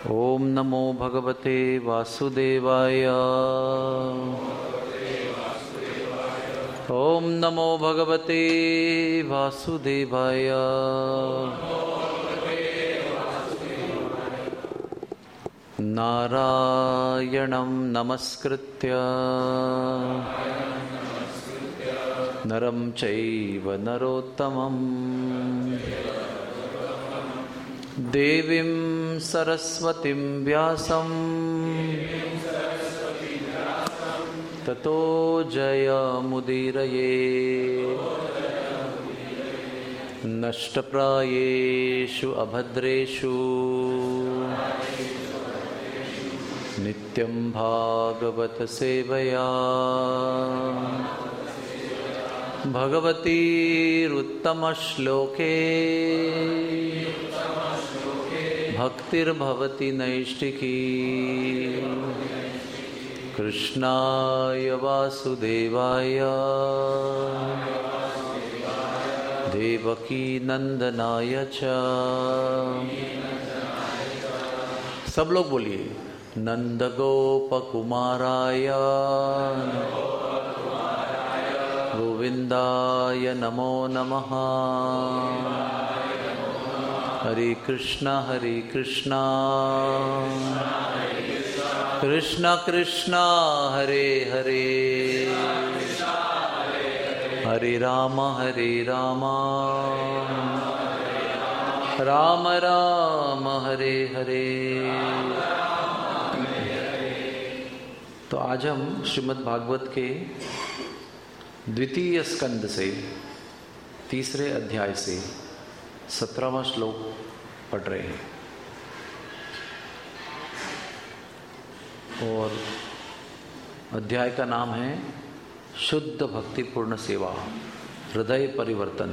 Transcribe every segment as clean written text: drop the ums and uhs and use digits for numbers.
ओम नमो भगवते वासुदेवाय। ओम नमो भगवते वासुदेवाय। नारायणं नमस्कृत्य नरं चैव नरोत्तमं देवीं सरस्वतीं व्यासं ततो जयमुदीरये। नष्टप्रायेषु अभद्रेषु नित्यं भागवत सेवया भगवतीरुत्तमश्लोके भक्तिर्भवति नैष्टिकी। कृष्णाय वासुदेवाय देवकी नंदनाय च। सब लोग बोलिए नंदगोपकुमाराय गोविंदाय नमो नमः। हरे कृष्णा कृष्णा कृष्णा हरे हरे, हरे राम राम राम हरे हरे। तो आज हम श्रीमद् भागवत के द्वितीय स्कंद से तीसरे अध्याय से 17वां श्लोक पढ़ रहे हैं और अध्याय का नाम है शुद्ध भक्तिपूर्ण सेवा हृदय परिवर्तन।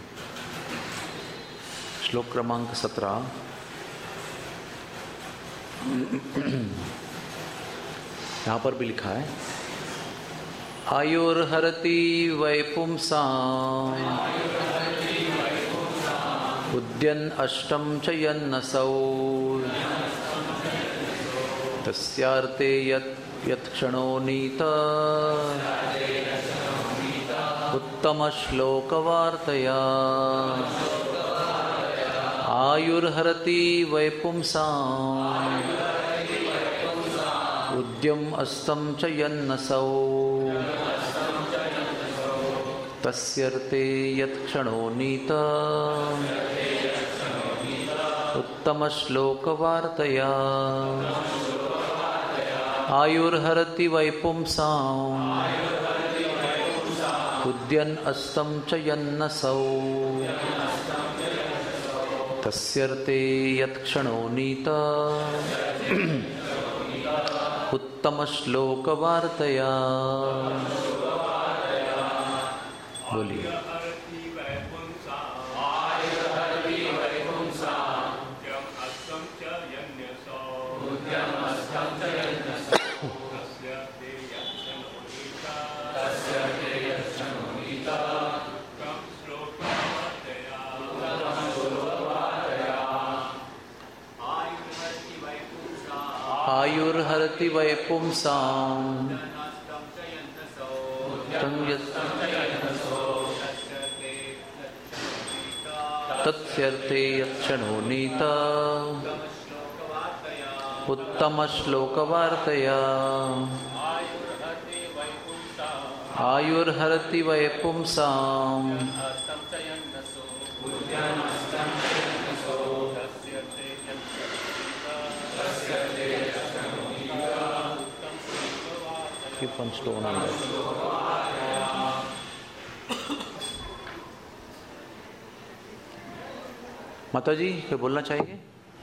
श्लोक क्रमांक 17। यहाँ पर भी लिखा है आयुर्हरति वैपुंसाम् उद्यन् अष्टं च यन्नसौ तस्यार्थे यत् क्षणो नीत उत्तमश्लोकवार्तया। आयुर्हरति वैपुंसाम् उद्यम् अस्तं च यन्नसौ तस्यर्थे यत् क्षणो नीत उत्तमश्लोकवार्तया। आयुर्हरति वैपुंसाम् उद्यन् अस्तं च यन्नसौ तस्यर्थे यत् क्षणो नीत उत्तमश्लोकवार्तया। बोलिए आयुर्हरति वैपुंसाम् तत्स्यर्थे यत्क्षणो नीत उत्तमश्लोकवार्तया। आयुर्हरति वैपुंसाम् keep on stone on that. माता जी क्या बोलना चाहिए?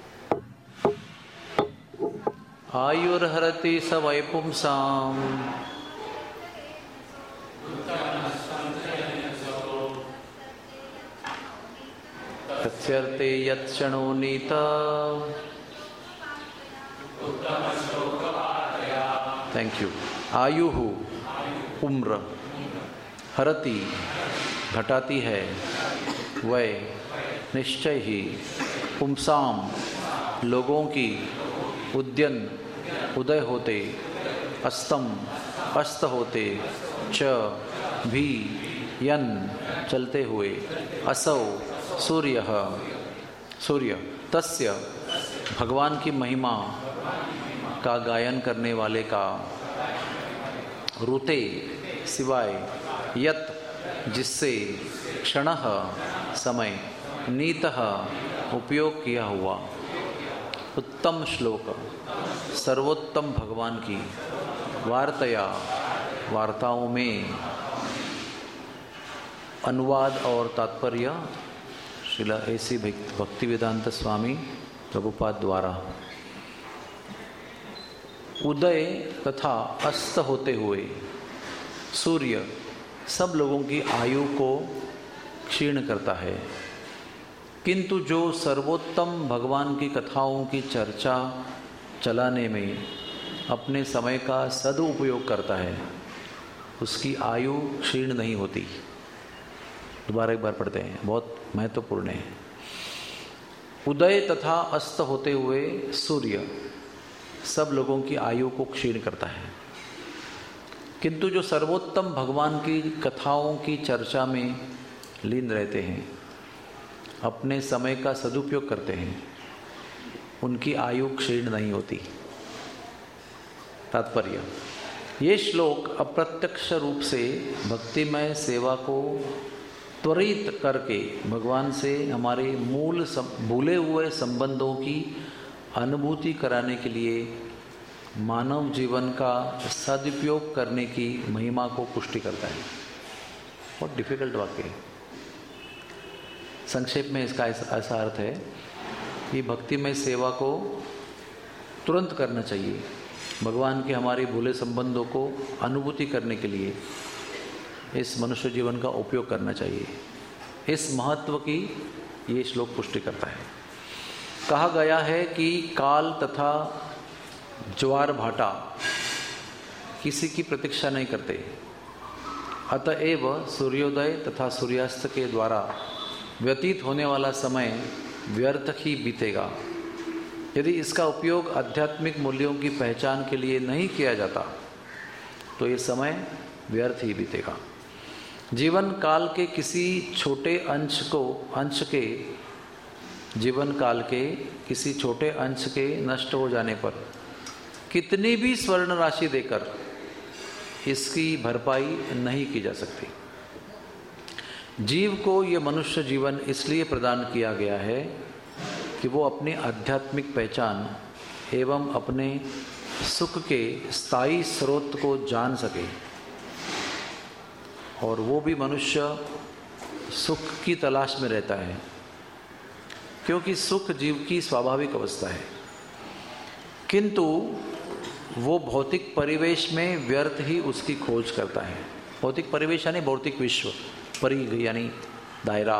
आयुर्हरति स वैपुंसाम् तस्यर्थे यत् क्षणो नीत। Thank you. आयुहु उम्र, हरति घटाती है, वै निश्चय ही, पुंसाम लोगों की, उद्यन उदय होते, अस्तम अस्त होते, च भी यन चलते हुए, असौ सूर्य सूर्य तस्य भगवान की महिमा का गायन करने वाले का, रुते सिवाय, यत जिससे, क्षणः समय, नीतः उपयोग किया हुआ, उत्तम श्लोक सर्वोत्तम भगवान की, वार्तया वार्ताओं में, अनुवाद और तात्पर्य श्रील ऐसी भक्तिवेदांत स्वामी प्रभुपाद द्वारा। उदय तथा अस्त होते हुए सूर्य सब लोगों की आयु को क्षीण करता है, किंतु जो सर्वोत्तम भगवान की कथाओं की चर्चा चलाने में अपने समय का सदुपयोग करता है, उसकी आयु क्षीण नहीं होती। दोबारा एक बार पढ़ते हैं, बहुत महत्वपूर्ण है। उदय तथा अस्त होते हुए सूर्य सब लोगों की आयु को क्षीण करता है, किंतु जो सर्वोत्तम भगवान की कथाओं की चर्चा में लीन रहते हैं, अपने समय का सदुपयोग करते हैं, उनकी आयु क्षीण नहीं होती। तात्पर्य, ये श्लोक अप्रत्यक्ष रूप से भक्तिमय सेवा को त्वरित करके भगवान से हमारे मूल भूले हुए संबंधों की अनुभूति कराने के लिए मानव जीवन का सदुपयोग करने की महिमा को पुष्टि करता है। बहुत डिफिकल्ट वाक्य है। संक्षेप में इसका ऐसा अर्थ है कि भक्तिमय सेवा को तुरंत करना चाहिए, भगवान के हमारे भूले संबंधों को अनुभूति करने के लिए इस मनुष्य जीवन का उपयोग करना चाहिए। इस महत्व की ये श्लोक पुष्टि करता है। कहा गया है कि काल तथा ज्वार भाटा किसी की प्रतीक्षा नहीं करते, अतएव सूर्योदय तथा सूर्यास्त के द्वारा व्यतीत होने वाला समय व्यर्थ ही बीतेगा। यदि इसका उपयोग आध्यात्मिक मूल्यों की पहचान के लिए नहीं किया जाता तो ये समय व्यर्थ ही बीतेगा। जीवन काल के किसी छोटे जीवन काल के किसी छोटे अंश के नष्ट हो जाने पर कितनी भी स्वर्ण राशि देकर इसकी भरपाई नहीं की जा सकती। जीव को यह मनुष्य जीवन इसलिए प्रदान किया गया है कि वो अपनी आध्यात्मिक पहचान एवं अपने सुख के स्थायी स्रोत को जान सके, और वो भी मनुष्य सुख की तलाश में रहता है, क्योंकि सुख जीव की स्वाभाविक अवस्था है, किंतु वो भौतिक परिवेश में व्यर्थ ही उसकी खोज करता है। भौतिक परिवेश यानी भौतिक विश्व, परि यानी दायरा।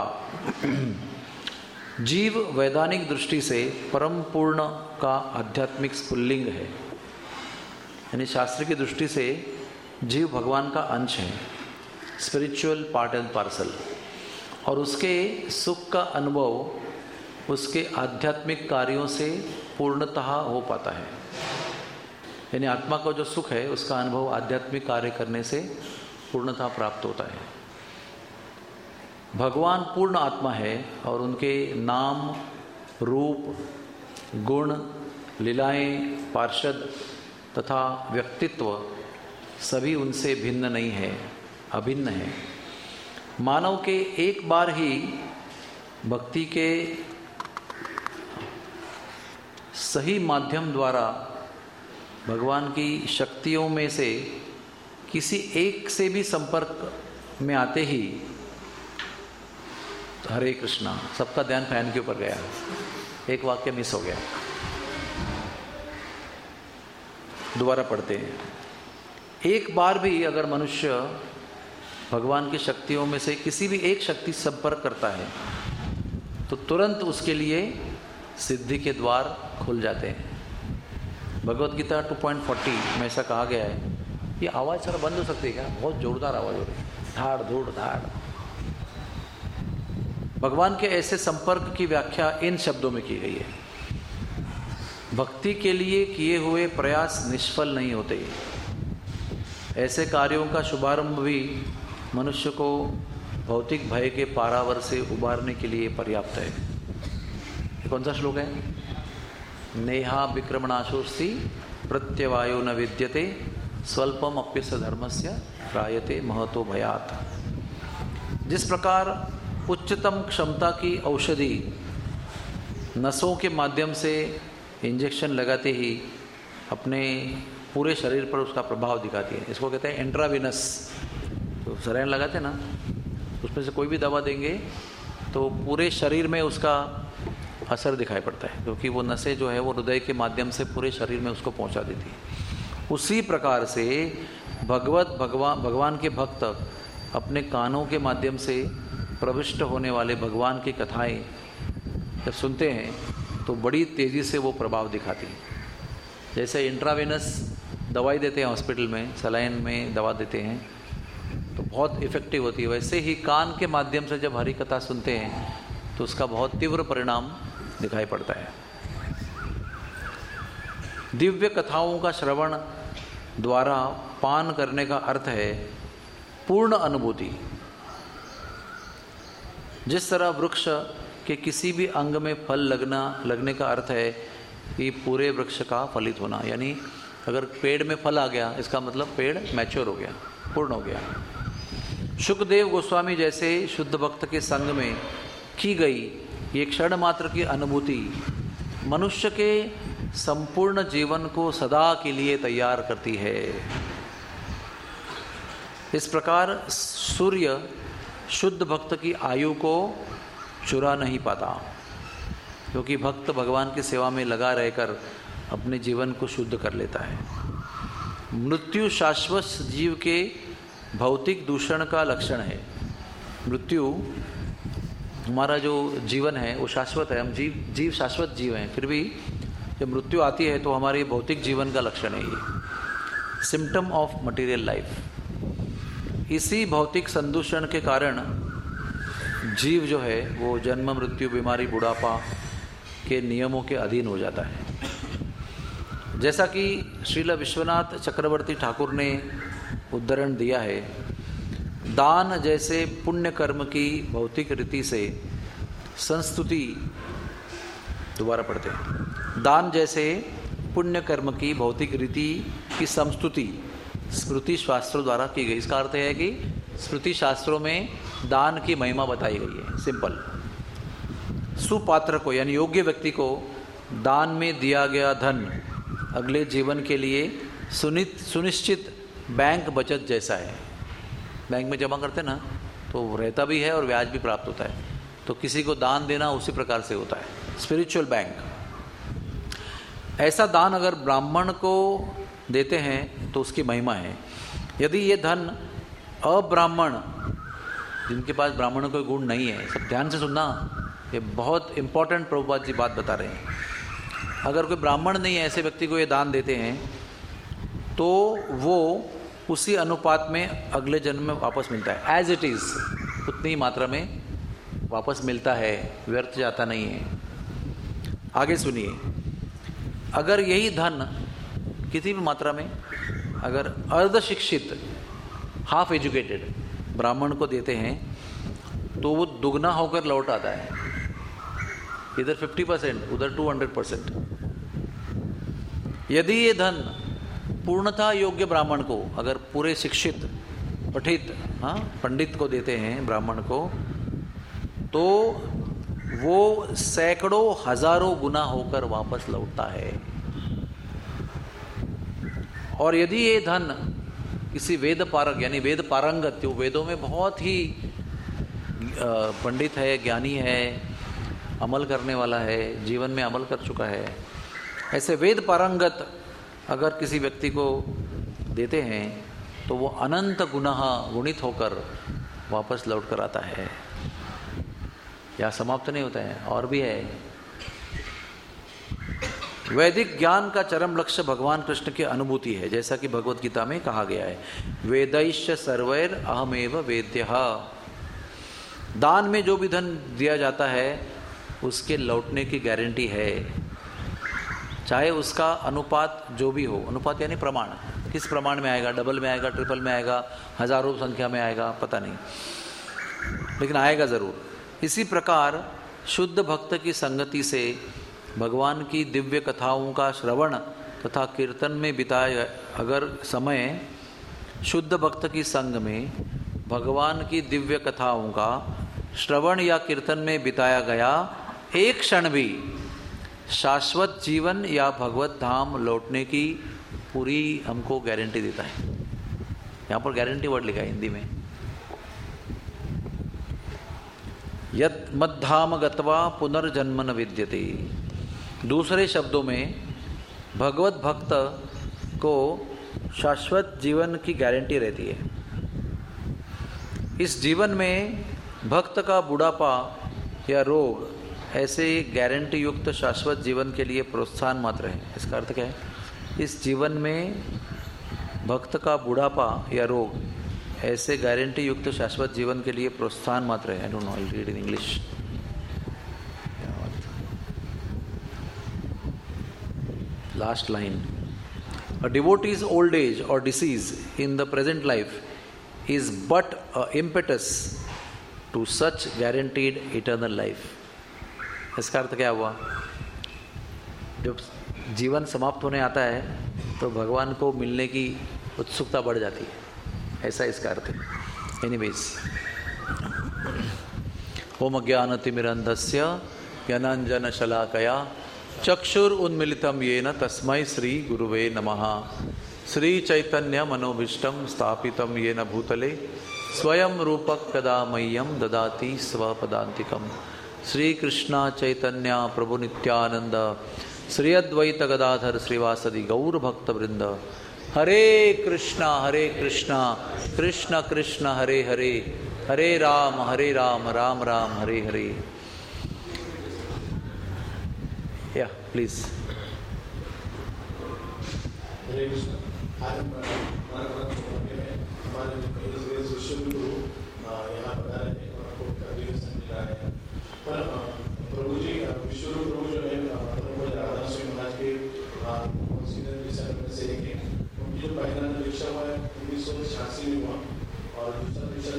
जीव वैधानिक दृष्टि से परम पूर्ण का आध्यात्मिक स्फुल्लिंग है, यानी शास्त्र की दृष्टि से जीव भगवान का अंश है, स्पिरिचुअल पार्ट एंड पार्सल, और उसके सुख का अनुभव उसके आध्यात्मिक कार्यों से पूर्णतः हो पाता है। यानी आत्मा का जो सुख है उसका अनुभव आध्यात्मिक कार्य करने से पूर्णतः प्राप्त होता है। भगवान पूर्ण आत्मा है और उनके नाम, रूप, गुण, लीलाएं, पार्षद तथा व्यक्तित्व सभी उनसे भिन्न नहीं है, अभिन्न है। मानव के एक बार ही भक्ति के सही माध्यम द्वारा भगवान की शक्तियों में से किसी एक से भी संपर्क में आते ही हरे कृष्णा, सबका ध्यान फैन के ऊपर गया, एक वाक्य मिस हो गया। दोबारा पढ़ते हैं। एक बार भी अगर मनुष्य भगवान की शक्तियों में से किसी भी एक शक्ति से संपर्क करता है तो तुरंत उसके लिए सिद्धि के द्वार खुल जाते हैं। भगवत गीता 2.40 में ऐसा कहा गया है। ये आवाज़ सर बंद हो सकती है क्या? बहुत जोरदार आवाज़ हो रही है, धाड़ धूड़ धाड़। भगवान के ऐसे संपर्क की व्याख्या इन शब्दों में की गई है। भक्ति के लिए किए हुए प्रयास निष्फल नहीं होते। ऐसे कार्यों का शुभारंभ भी मनुष्य को भौतिक भय के पारावर से उबारने के लिए पर्याप्त है। ये कौन सा श्लोक है? नेहा विक्रमणाशोस्ति प्रत्यवायो न विद्यते स्वल्पम अप्यस्य धर्मस्य त्रायते महतो भयात्। जिस प्रकार उच्चतम क्षमता की औषधि नसों के माध्यम से इंजेक्शन लगाते ही अपने पूरे शरीर पर उसका प्रभाव दिखाती है, इसको कहते हैं इंट्रावेनस। तो सलाइन लगाते हैं ना, उसमें से कोई भी दवा देंगे तो पूरे शरीर में उसका असर दिखाई पड़ता है, क्योंकि वो नसें जो है वो हृदय के माध्यम से पूरे शरीर में उसको पहुंचा देती है। उसी प्रकार से भगवान के भक्त अपने कानों के माध्यम से प्रविष्ट होने वाले भगवान की कथाएं जब सुनते हैं तो बड़ी तेज़ी से वो प्रभाव दिखाती है। जैसे इंट्रावेनस दवाई देते हैं हॉस्पिटल में, सलाइन में दवा देते हैं तो बहुत इफ़ेक्टिव होती है, वैसे ही कान के माध्यम से जब हरि कथा सुनते हैं तो उसका बहुत तीव्र परिणाम दिखाई पड़ता है। दिव्य कथाओं का श्रवण द्वारा पान करने का अर्थ है पूर्ण अनुभूति। जिस तरह वृक्ष के किसी भी अंग में फल लगने का अर्थ है कि पूरे वृक्ष का फलित होना, यानी अगर पेड़ में फल आ गया इसका मतलब पेड़ मैच्योर हो गया, पूर्ण हो गया। शुकदेव गोस्वामी जैसे शुद्ध भक्त के संग में की गई ये क्षण मात्र की अनुभूति मनुष्य के संपूर्ण जीवन को सदा के लिए तैयार करती है। इस प्रकार सूर्य शुद्ध भक्त की आयु को चुरा नहीं पाता, क्योंकि भक्त भगवान की सेवा में लगा रहकर अपने जीवन को शुद्ध कर लेता है। मृत्यु शाश्वत जीव के भौतिक दूषण का लक्षण है। मृत्यु, हमारा जो जीवन है वो शाश्वत है, हम जीव शाश्वत जीव हैं, फिर भी जब मृत्यु आती है तो हमारे भौतिक जीवन का लक्षण है ये, सिम्टम ऑफ मटेरियल लाइफ। इसी भौतिक संदूषण के कारण जीव जो है वो जन्म मृत्यु बीमारी बुढ़ापा के नियमों के अधीन हो जाता है। जैसा कि श्रील विश्वनाथ चक्रवर्ती ठाकुर ने उद्धरण दिया है, दान जैसे पुण्य कर्म की भौतिक रीति से संस्तुति, दोबारा पढ़ते हैं, दान जैसे पुण्य कर्म की भौतिक रीति की संस्तुति स्मृति शास्त्रों द्वारा की गई। इसका अर्थ है कि स्मृति शास्त्रों में दान की महिमा बताई गई है। सिंपल, सुपात्र को यानी योग्य व्यक्ति को दान में दिया गया धन अगले जीवन के लिए सुनिश्चित बैंक बचत जैसा है। बैंक में जमा करते ना तो रहता भी है और ब्याज भी प्राप्त होता है, तो किसी को दान देना उसी प्रकार से होता है, स्पिरिचुअल बैंक। ऐसा दान अगर ब्राह्मण को देते हैं तो उसकी महिमा है। यदि ये धन अब्राह्मण, जिनके पास ब्राह्मणों कोई गुण नहीं है, सब ध्यान से सुनना, ये बहुत इंपॉर्टेंट प्रभुपाद जी बात बता रहे हैं। अगर कोई ब्राह्मण नहीं है, ऐसे व्यक्ति को ये दान देते हैं तो वो उसी अनुपात में अगले जन्म में वापस मिलता है, एज इट इज़ उतनी ही मात्रा में वापस मिलता है, व्यर्थ जाता नहीं है। आगे सुनिए, अगर यही धन किसी भी मात्रा में अगर अर्ध शिक्षित हाफ एजुकेटेड ब्राह्मण को देते हैं तो वो दुगना होकर लौट आता है, इधर 50% उधर 200%। यदि ये धन पूर्णतः योग्य ब्राह्मण को, अगर पूरे शिक्षित पठित पंडित को देते हैं ब्राह्मण को, तो वो सैकड़ों हजारों गुना होकर वापस लौटता है। और यदि ये धन किसी वेद पारक यानी वेद पारंगत, जो वेदों में बहुत ही पंडित है, ज्ञानी है, अमल करने वाला है, जीवन में अमल कर चुका है, ऐसे वेद पारंगत अगर किसी व्यक्ति को देते हैं तो वो अनंत गुणित होकर वापस लौट कर आता है। या समाप्त नहीं होता है, और भी है। वैदिक ज्ञान का चरम लक्ष्य भगवान कृष्ण की अनुभूति है, जैसा कि भगवत गीता में कहा गया है, वेदैश्च सर्वैर अहमेव वेद्यः। दान में जो भी धन दिया जाता है उसके लौटने की गारंटी है, चाहे उसका अनुपात जो भी हो, अनुपात यानी प्रमाण, किस प्रमाण में आएगा, डबल में आएगा, ट्रिपल में आएगा, हजारों संख्या में आएगा, पता नहीं, लेकिन आएगा ज़रूर। इसी प्रकार शुद्ध भक्त की संगति से भगवान की दिव्य कथाओं का श्रवण तथा कीर्तन में बिताए अगर समय शुद्ध भक्त की संग में भगवान की दिव्य कथाओं का श्रवण या कीर्तन में बिताया गया, एक क्षण भी शाश्वत जीवन या भगवत धाम लौटने की पूरी हमको गारंटी देता है। यहाँ पर गारंटी वर्ड लिखा है हिंदी में, यत् मद्धाम गत्वा पुनर्जन्म न विद्यते। दूसरे शब्दों में भगवत भक्त को शाश्वत जीवन की गारंटी रहती है। इस जीवन में भक्त का बुढ़ापा या रोग ऐसे गारंटी युक्त शाश्वत जीवन के लिए प्रोत्साहन मात्र है। इसका अर्थ क्या है? इस जीवन में भक्त का बुढ़ापा या रोग ऐसे गारंटी युक्त शाश्वत जीवन के लिए प्रोत्साहन मात्र है। I don't know, I read in English. Last line, a devotee's old age or disease in the present life is but a impetus to such guaranteed eternal life। इसका अर्थ क्या हुआ? जब जीवन समाप्त होने आता है तो भगवान को मिलने की उत्सुकता बढ़ जाती है, ऐसा इसका अर्थ है। एनीवेज, ओम अज्ञानतिमिरन्धस्य ज्ञानांजन शलाकया चक्षुर उन्मिलितम येन तस्मै श्री गुरुवे नमः। श्री चैतन्य मनोभीष्टम स्थापितम येन भूतले स्वयं रूपक कदा मह्यम ददाति स्वपदान्तिकम्। श्री कृष्ण चैतन्य प्रभु नित्यानंद श्री अद्वैत गदाधर श्रीवासदि गौर भक्त वृंद। हरे कृष्णा कृष्ण कृष्ण हरे हरे, हरे राम राम राम हरे हरे। या प्लीज। हरे कृष्ण। आज हमारे यहाँ बता रहे थे और आपको समझ रहा है, पर प्रभु जी विश्वरूप प्रभु जो है राधा स्वामी महाराज के से लेके उनकी जो पहला दीक्षा हुआ है 1986 में हुआ और दूसरा दीक्षा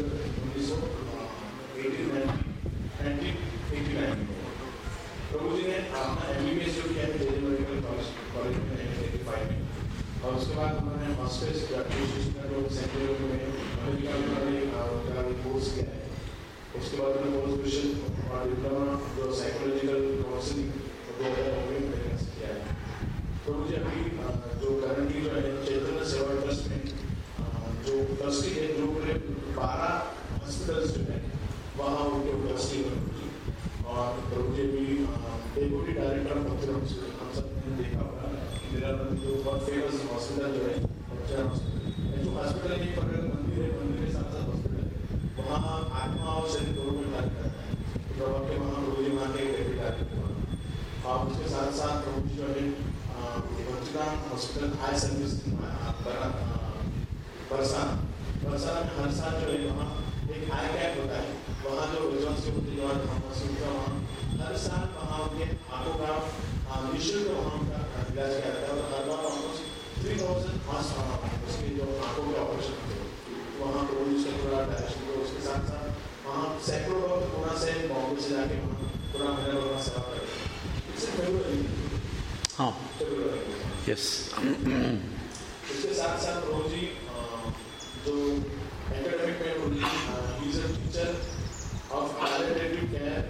1989 में। प्रभु जी ने अपना MBBS जो किया है दिल्ली मेडिकल कॉलेज में 1985 में, और उसके बाद उन्होंने मास्टर्स सेंट्रल में अमेरिका में उन्होंने कोर्स किया है। उसके बाद उन्होंने पोस्ट ग्रेजुएशन और डिप्लोमा जो साइकोलॉजिकल काउंसलिंग 2009 में किया है। प्रभु जी अभी जो करंटली जो है चैतन्य सेवा ट्रस्ट में जो ट्रस्टी है, जो पूरे 12 हॉस्पिटल्स जो है वहाँ उनके ट्रस्टी है। और प्रभु जी भी डेप्यूटी डायरेक्टर ऑफ हॉस्पिटल, हम सब ने देखा होगा मेरा जो बहुत फेमस हॉस्पिटल जो है जो हॉस्पिटल की मंदिर है, मंदिर के साथ साथ हॉस्पिटल है, वहाँ आत्मा और शरीर दोनों में कार्य करता है। तो प्रभु के वहाँ प्रभु जी वहाँ के डेप्यूटी डायरेक्टर, और उसके साथ साथ प्रभु जी जो है वंचिकाम हॉस्पिटल हाई सर्विस बरसाना में हर साल जो है वहाँ एक आई कैंप होता है। वहाँ जो विद्वांस होते हैं वहाँ हर साल वहाँ उनके आंखों का निःशुल्क वहाँ उनका इलाज किया जाता है। और हर बार ऑलमोस्ट 3000 उसके जो आंखों के ऑपरेशन होते हैं वहाँ प्रभु जी से पूरा डायरेक्शन को, उसके साथ साथ वहाँ सैकड़ों लोग पूरा से बॉम्बे से जाके वहाँ पूरा महीना लोगों का सेवा करते हैं। इससे फेब्रुअरी, हाँ यस। इसके साथ साथ प्रभु जी जो एकेडमिक में he's a teacher of palliative care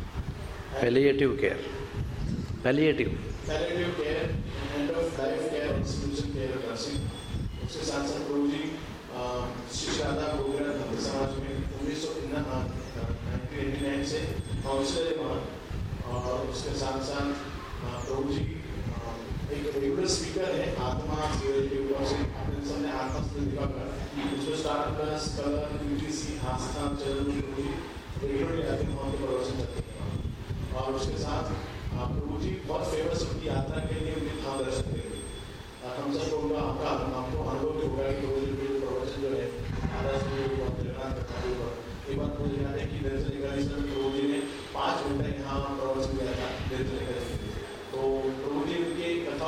end of life care institution care nursing। उसके साथ साथ प्रभु जी श्री राधा गोविंद भक्त समाज में 1989 से काउंसलर हैं, और उसके साथ साथ प्रभु जी एक रेगुलर स्पीकर है आत्मा सबने आत्मा से देखा कर उसमें Star Plus colour UTC Aastha चरण रेगुलरली आते हैं, वहाँ के प्रवचन करते हैं। और उसके साथ प्रभु जी बहुत फेमस उनकी यात्रा के लिए उनके धाम दर्शन करेंगे। हम सब लोग आपको अनुभव होगा कि प्रभु जी के प्रवचन जो है आधा से जगन्नाथ कथा के ऊपर। एक बार मुझे याद है कि दर्शन निकाली प्रभु जी ने 5 घंटे यहाँ प्रवचन किया था दर्शन निकाली। तो प्रभु जी उनके कथा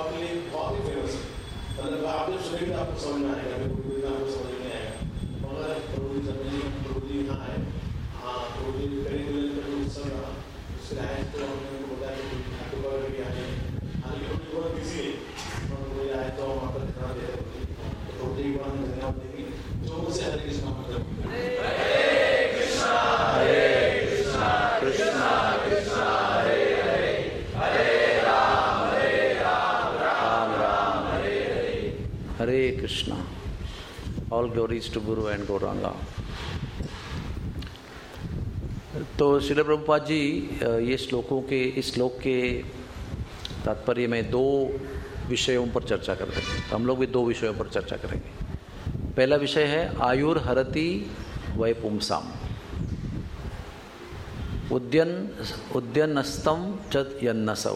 समझ में आएगा, प्रभु जी आपको समझ में आएगा। मगर प्रभु जी समझिए, प्रभु जी यहाँ आए, हाँ प्रभु जी करेंगे तो सब रहा, उससे आए तो हमने उनको बताया कि आपके बारे में भी आए, हालांकि प्रभु जी बहुत बिजी है, प्रभु जी आए तो हम आपका धन्यवाद दे रहे हैं, तो प्रभु जी को हम धन्यवाद देंगे जो मुझसे हरे कृष्णा मतलब Krishna Krishna Hare Hare, Hare Ram Ram Ram Hare Hare, Hare Krishna. All glories to guru and Gauranga. तो श्रील प्रभुपाद जी ये श्लोकों के, इस श्लोक के तात्पर्य में दो विषयों पर चर्चा करते हैं। तो हम लोग भी दो विषयों पर चर्चा करेंगे। पहला विषय है आयुर हरति वै पुंसाम, उद्यन्नस्तम च यन्नसौ।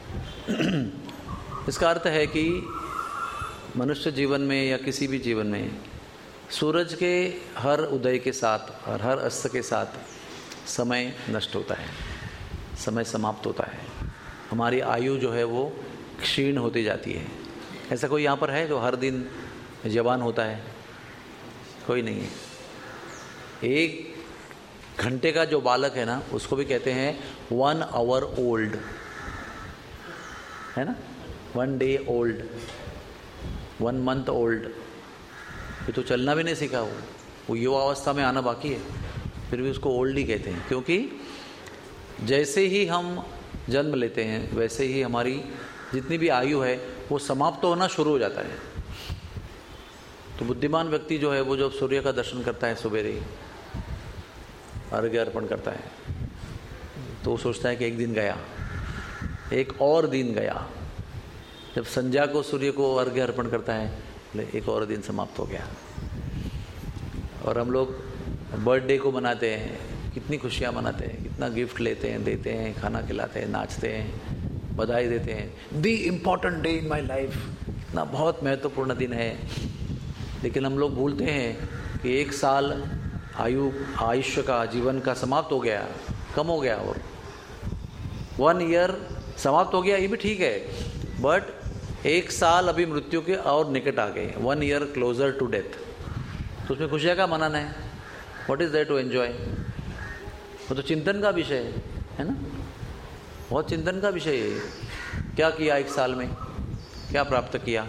इसका अर्थ है कि मनुष्य जीवन में या किसी भी जीवन में सूरज के हर उदय के साथ और हर अस्त के साथ समय नष्ट होता है, समय समाप्त होता है, हमारी आयु जो है वो क्षीण होती जाती है। ऐसा कोई यहाँ पर है जो हर दिन जवान होता है? कोई नहीं है। एक घंटे का जो बालक है ना, उसको भी कहते हैं 1 hour old, है ना, 1 day old, 1 month old। ये तो चलना भी नहीं सीखा, वो युवा अवस्था में आना बाकी है, फिर भी उसको ओल्ड ही कहते हैं। क्योंकि जैसे ही हम जन्म लेते हैं वैसे ही हमारी जितनी भी आयु है वो समाप्त होना शुरू हो जाता है। तो बुद्धिमान व्यक्ति जो है वो जब सूर्य का दर्शन करता है सवेरे, अर्घ्य अर्पण करता है, तो वो सोचता है कि एक दिन गया, एक और दिन गया। जब संध्या को सूर्य को अर्घ्य अर्पण करता है, एक और दिन समाप्त हो गया। और हम लोग बर्थडे को मनाते हैं, कितनी खुशियाँ मनाते हैं, कितना गिफ्ट लेते हैं, देते हैं, खाना खिलाते हैं, नाचते हैं, बधाई देते हैं। The important day in my life, इतना बहुत महत्वपूर्ण दिन है। लेकिन हम लोग भूलते हैं कि 1 साल आयुष्य का, जीवन का समाप्त हो गया, कम हो गया। और 1 year समाप्त हो गया, ये भी ठीक है, बट 1 साल अभी मृत्यु के और निकट आ गए, 1 year क्लोजर टू डेथ। तो उसमें खुशियाँ का मनाना है, what is there to enjoy? वो तो चिंतन का विषय है ना, बहुत चिंतन का विषय है। क्या किया 1 साल में, क्या प्राप्त किया,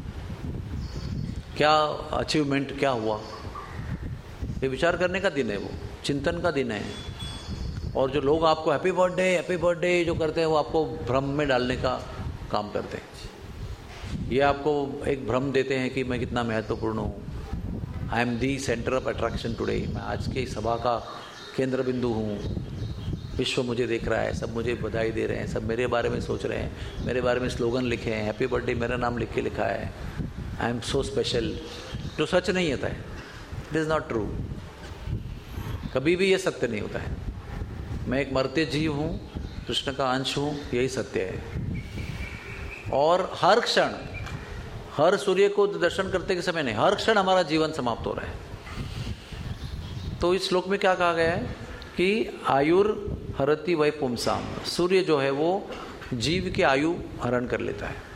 क्या अचीवमेंट क्या हुआ, ये विचार करने का दिन है, वो चिंतन का दिन है। और जो लोग आपको हैप्पी बर्थडे जो करते हैं, वो आपको भ्रम में डालने का काम करते हैं। ये आपको एक भ्रम देते हैं कि मैं कितना महत्वपूर्ण हूँ, I am the centre of attraction today, मैं आज की सभा का केंद्र बिंदु हूँ, विश्व मुझे देख रहा है, सब मुझे बधाई दे रहे हैं, सब मेरे बारे में सोच रहे हैं, मेरे बारे में स्लोगन लिखे हैं, हैप्पी बर्थडे मेरा नाम लिख के लिखा है, आई एम सो स्पेशल। जो सच नहीं होता है, इट इज़ नॉट ट्रू। कभी भी ये सत्य नहीं होता है। मैं एक मरते जीव हूँ, कृष्ण का अंश हूँ, यही सत्य है। और हर क्षण, हर सूर्य को दर्शन करते के समय नहीं, हर क्षण हमारा जीवन समाप्त हो रहा है। तो इस श्लोक में क्या कहा गया है कि आयुर हरति वै पुंसाम, सूर्य जो है वो जीव की आयु हरण कर लेता है।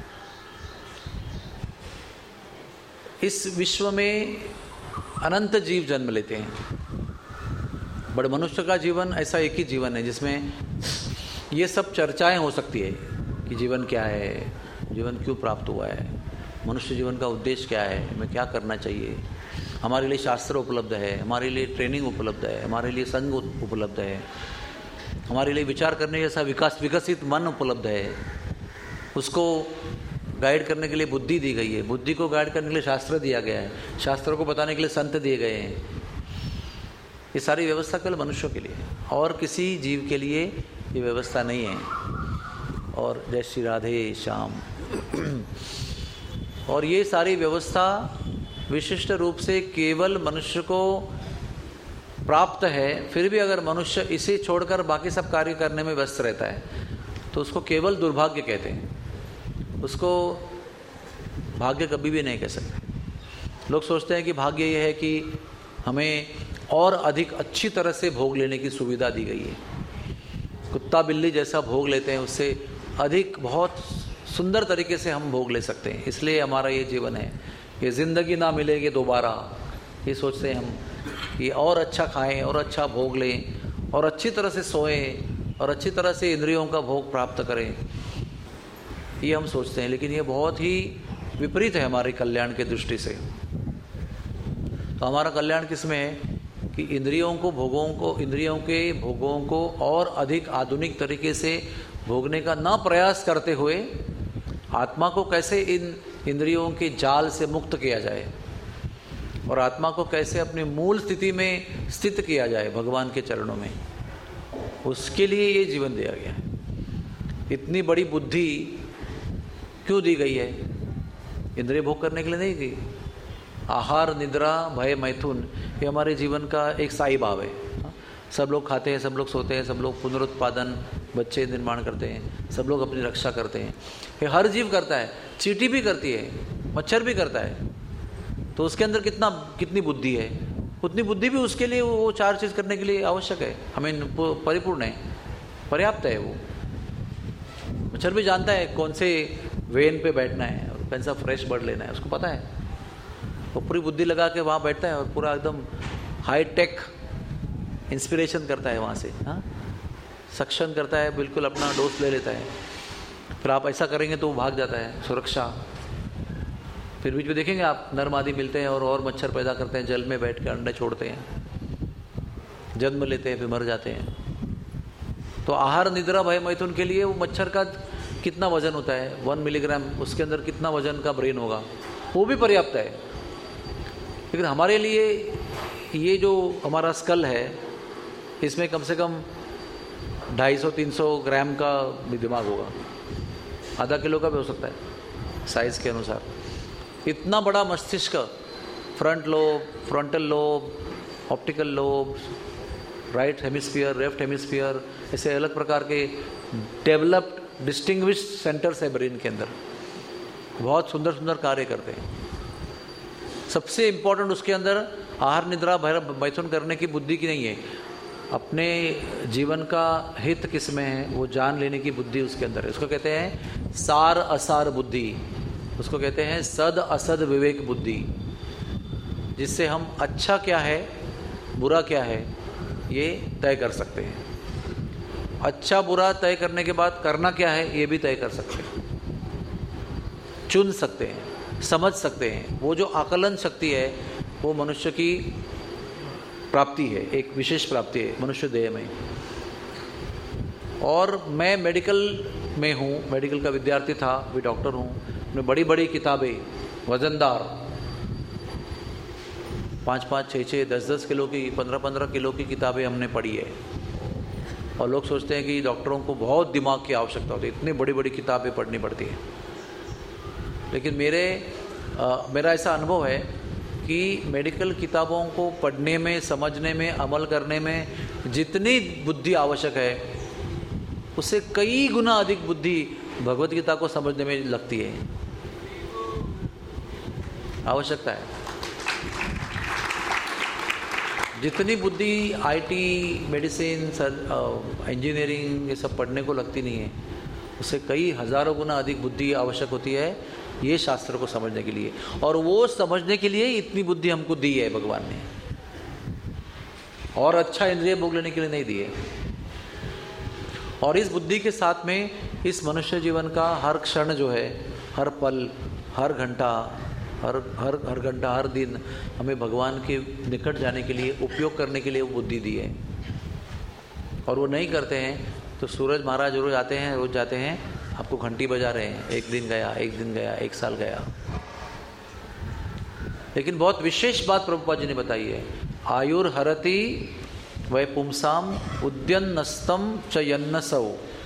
इस विश्व में अनंत जीव जन्म लेते हैं, बट मनुष्य का जीवन ऐसा एक ही जीवन है जिसमें ये सब चर्चाएं हो सकती है कि जीवन क्या है, जीवन क्यों प्राप्त हुआ है, मनुष्य जीवन का उद्देश्य क्या है, हमें क्या करना चाहिए। हमारे लिए शास्त्र उपलब्ध है, हमारे लिए ट्रेनिंग उपलब्ध है, हमारे लिए संघ उपलब्ध है, हमारे लिए विचार करने जैसा विकसित मन उपलब्ध है। उसको गाइड करने के लिए बुद्धि दी गई है, बुद्धि को गाइड करने के लिए शास्त्र दिया गया है, शास्त्रों को बताने के लिए संत दिए गए हैं। ये सारी व्यवस्था केवल मनुष्यों के लिए है, और किसी जीव के लिए ये व्यवस्था नहीं है। और जय श्री राधे श्याम। और ये सारी व्यवस्था विशिष्ट रूप से केवल मनुष्य को प्राप्त है। फिर भी अगर मनुष्य इसे छोड़कर बाकी सब कार्य करने में व्यस्त रहता है तो उसको केवल दुर्भाग्य कहते हैं, उसको भाग्य कभी भी नहीं कह सकते। लोग सोचते हैं कि भाग्य ये है कि हमें और अधिक अच्छी तरह से भोग लेने की सुविधा दी गई है, कुत्ता बिल्ली जैसा भोग लेते हैं उससे अधिक बहुत सुंदर तरीके से हम भोग ले सकते हैं, इसलिए हमारा ये जीवन है। ये ज़िंदगी ना मिलेगी दोबारा, ये सोचते हैं हम। ये और अच्छा खाएं और अच्छा भोग लें और अच्छी तरह से सोएं और अच्छी तरह से इंद्रियों का भोग प्राप्त करें, ये हम सोचते हैं। लेकिन ये बहुत ही विपरीत है हमारे कल्याण के दृष्टि से। तो हमारा कल्याण किस में है कि इंद्रियों के भोगों को और अधिक आधुनिक तरीके से भोगने का न प्रयास करते हुए आत्मा को कैसे इन इंद्रियों के जाल से मुक्त किया जाए और आत्मा को कैसे अपनी मूल स्थिति में स्थित किया जाए भगवान के चरणों में, उसके लिए ये जीवन दिया गया है। इतनी बड़ी बुद्धि क्यों दी गई है? इंद्रिय भोग करने के लिए नहीं दी। आहार, निद्रा, भय, मैथुन, ये हमारे जीवन का एक स्थायी भाव है। सब लोग खाते हैं, सब लोग सोते हैं, सब लोग पुनरुत्पादन, बच्चे निर्माण करते हैं, सब लोग अपनी रक्षा करते हैं। ये हर जीव करता है। चींटी भी करती है, मच्छर भी करता है। तो उसके अंदर कितनी बुद्धि है, उतनी बुद्धि भी उसके लिए वो 4 चीज़ करने के लिए आवश्यक है, हमें परिपूर्ण है, पर्याप्त है। वो मच्छर भी जानता है कौन से वेन पे बैठना है और कौन सा फ्रेश बर्ड लेना है, उसको पता है। वो पूरी बुद्धि लगा के वहाँ बैठता है और पूरा एकदम हाई टेक इंस्पिरेशन करता है वहाँ से, हाँ, सक्शन करता है, बिल्कुल अपना डोज ले लेता है। फिर आप ऐसा करेंगे तो वो भाग जाता है, सुरक्षा। फिर बीच में देखेंगे आप, नर मादी मिलते हैं और मच्छर पैदा करते हैं, जल में बैठ के अंडे छोड़ते हैं, जन्म लेते हैं, फिर मर जाते हैं। तो आहार, निद्रा, भय, मैथुन के लिए वो मच्छर का कितना वजन होता है, 1 मिलीग्राम, उसके अंदर कितना वजन का ब्रेन होगा, वो भी पर्याप्त है। लेकिन हमारे लिए ये जो हमारा स्कल है, इसमें कम से कम 250-300 ग्राम का भी दिमाग होगा, आधा किलो का भी हो सकता है साइज के अनुसार। इतना बड़ा मस्तिष्क, front lobe, frontal lobe, optical lobe, right hemisphere, left hemisphere, ऐसे अलग प्रकार के डेवलप्ड डिस्टिंग्विश्ड सेंटर्स है ब्रेन के अंदर, बहुत सुंदर सुंदर कार्य करते हैं। सबसे इम्पोर्टेंट उसके अंदर आहार, निद्रा, भय, मैथुन करने की बुद्धि की नहीं है, अपने जीवन का हित किस में है वो जान लेने की बुद्धि उसके अंदर है। उसको कहते हैं सार असार बुद्धि, उसको कहते हैं सद असद विवेक बुद्धि, जिससे हम अच्छा क्या है, बुरा क्या है, ये तय कर सकते हैं। अच्छा बुरा तय करने के बाद करना क्या है, ये भी तय कर सकते हैं, चुन सकते हैं, समझ सकते हैं। वो जो आकलन शक्ति है वो मनुष्य की प्राप्ति है, एक विशेष प्राप्ति है मनुष्य देह में। और मैं मेडिकल में हूँ, मेडिकल का विद्यार्थी था, भी डॉक्टर हूँ। मैं बड़ी बड़ी किताबें, वजनदार 5-5, 6-6, 10-10 किलो की, 15-15 किलो की किताबें हमने पढ़ी है। और लोग सोचते हैं कि डॉक्टरों को बहुत दिमाग की आवश्यकता होती है, इतनी बड़ी बड़ी किताबें पढ़नी पड़ती है। लेकिन मेरा ऐसा अनुभव है कि मेडिकल किताबों को पढ़ने में, समझने में, अमल करने में जितनी बुद्धि आवश्यक है, उससे कई गुना अधिक बुद्धि भगवत गीता को समझने में लगती है, आवश्यकता है। जितनी बुद्धि आईटी, मेडिसिन, इंजीनियरिंग, ये सब पढ़ने को लगती नहीं है, उससे कई हजारों गुना अधिक बुद्धि आवश्यक होती है ये शास्त्र को समझने के लिए। और वो समझने के लिए इतनी बुद्धि हमको दी है भगवान ने, और अच्छा इंद्रिय भोग लेने के लिए नहीं दी है। और इस बुद्धि के साथ में इस मनुष्य जीवन का हर क्षण जो है, हर पल, हर घंटा, हर दिन हमें भगवान के निकट जाने के लिए, उपयोग करने के लिए वो बुद्धि दी है। और वो नहीं करते हैं तो सूरज महाराज रोज जाते हैं, आपको घंटी बजा रहे हैं, एक दिन गया, एक साल गया। लेकिन बहुत विशेष बात प्रभुपाद जी ने बताई है, आयुर हरति वै पुंसाम उद्यन्नस्तम च यन्नसौ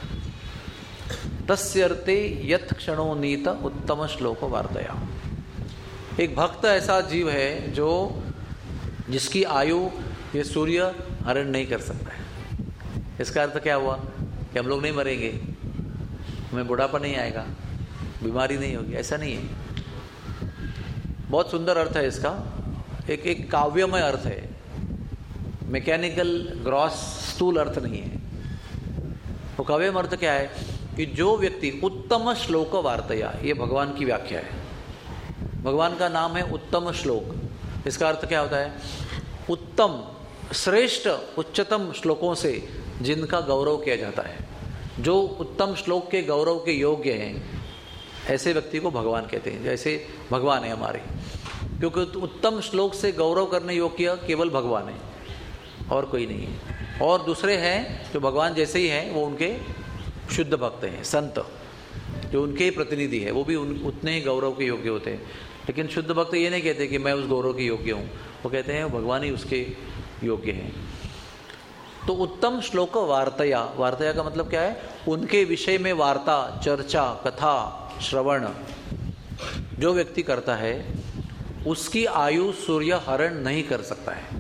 तस्यर्ते यत् क्षणो नीत उत्तम श्लोक वार्तया। एक भक्त ऐसा जीव है जिसकी आयु ये सूर्य हरण नहीं कर सकता है। इसका अर्थ क्या हुआ कि हम लोग नहीं मरेंगे, हमें बुढ़ापा नहीं आएगा, बीमारी नहीं होगी, ऐसा नहीं है। बहुत सुंदर अर्थ है इसका, एक काव्यमय अर्थ है, मैकेनिकल ग्रॉस स्थूल अर्थ नहीं है। वो काव्यमय अर्थ क्या है कि जो व्यक्ति उत्तम श्लोक वार्तया, ये भगवान की व्याख्या है, भगवान का नाम है उत्तम श्लोक। इसका अर्थ क्या होता है? उत्तम, श्रेष्ठ, उच्चतम श्लोकों से जिनका गौरव किया जाता है, जो उत्तम श्लोक के गौरव के योग्य हैं, ऐसे व्यक्ति को भगवान कहते हैं। जैसे भगवान है हमारे, क्योंकि उत्तम श्लोक से गौरव करने योग्य केवल भगवान है और कोई नहीं है। और दूसरे हैं जो भगवान जैसे ही हैं, वो उनके शुद्ध भक्त हैं, संत जो उनके प्रतिनिधि है, वो भी उतने ही गौरव के योग्य होते हैं। लेकिन शुद्ध भक्त ये नहीं कहते कि मैं उस गौरव के योग्य हूँ, वो कहते हैं भगवान ही उसके योग्य हैं। तो उत्तम श्लोक वार्तया, वार्तया का मतलब क्या है? उनके विषय में वार्ता, चर्चा, कथा, श्रवण जो व्यक्ति करता है उसकी आयु सूर्य हरण नहीं कर सकता है।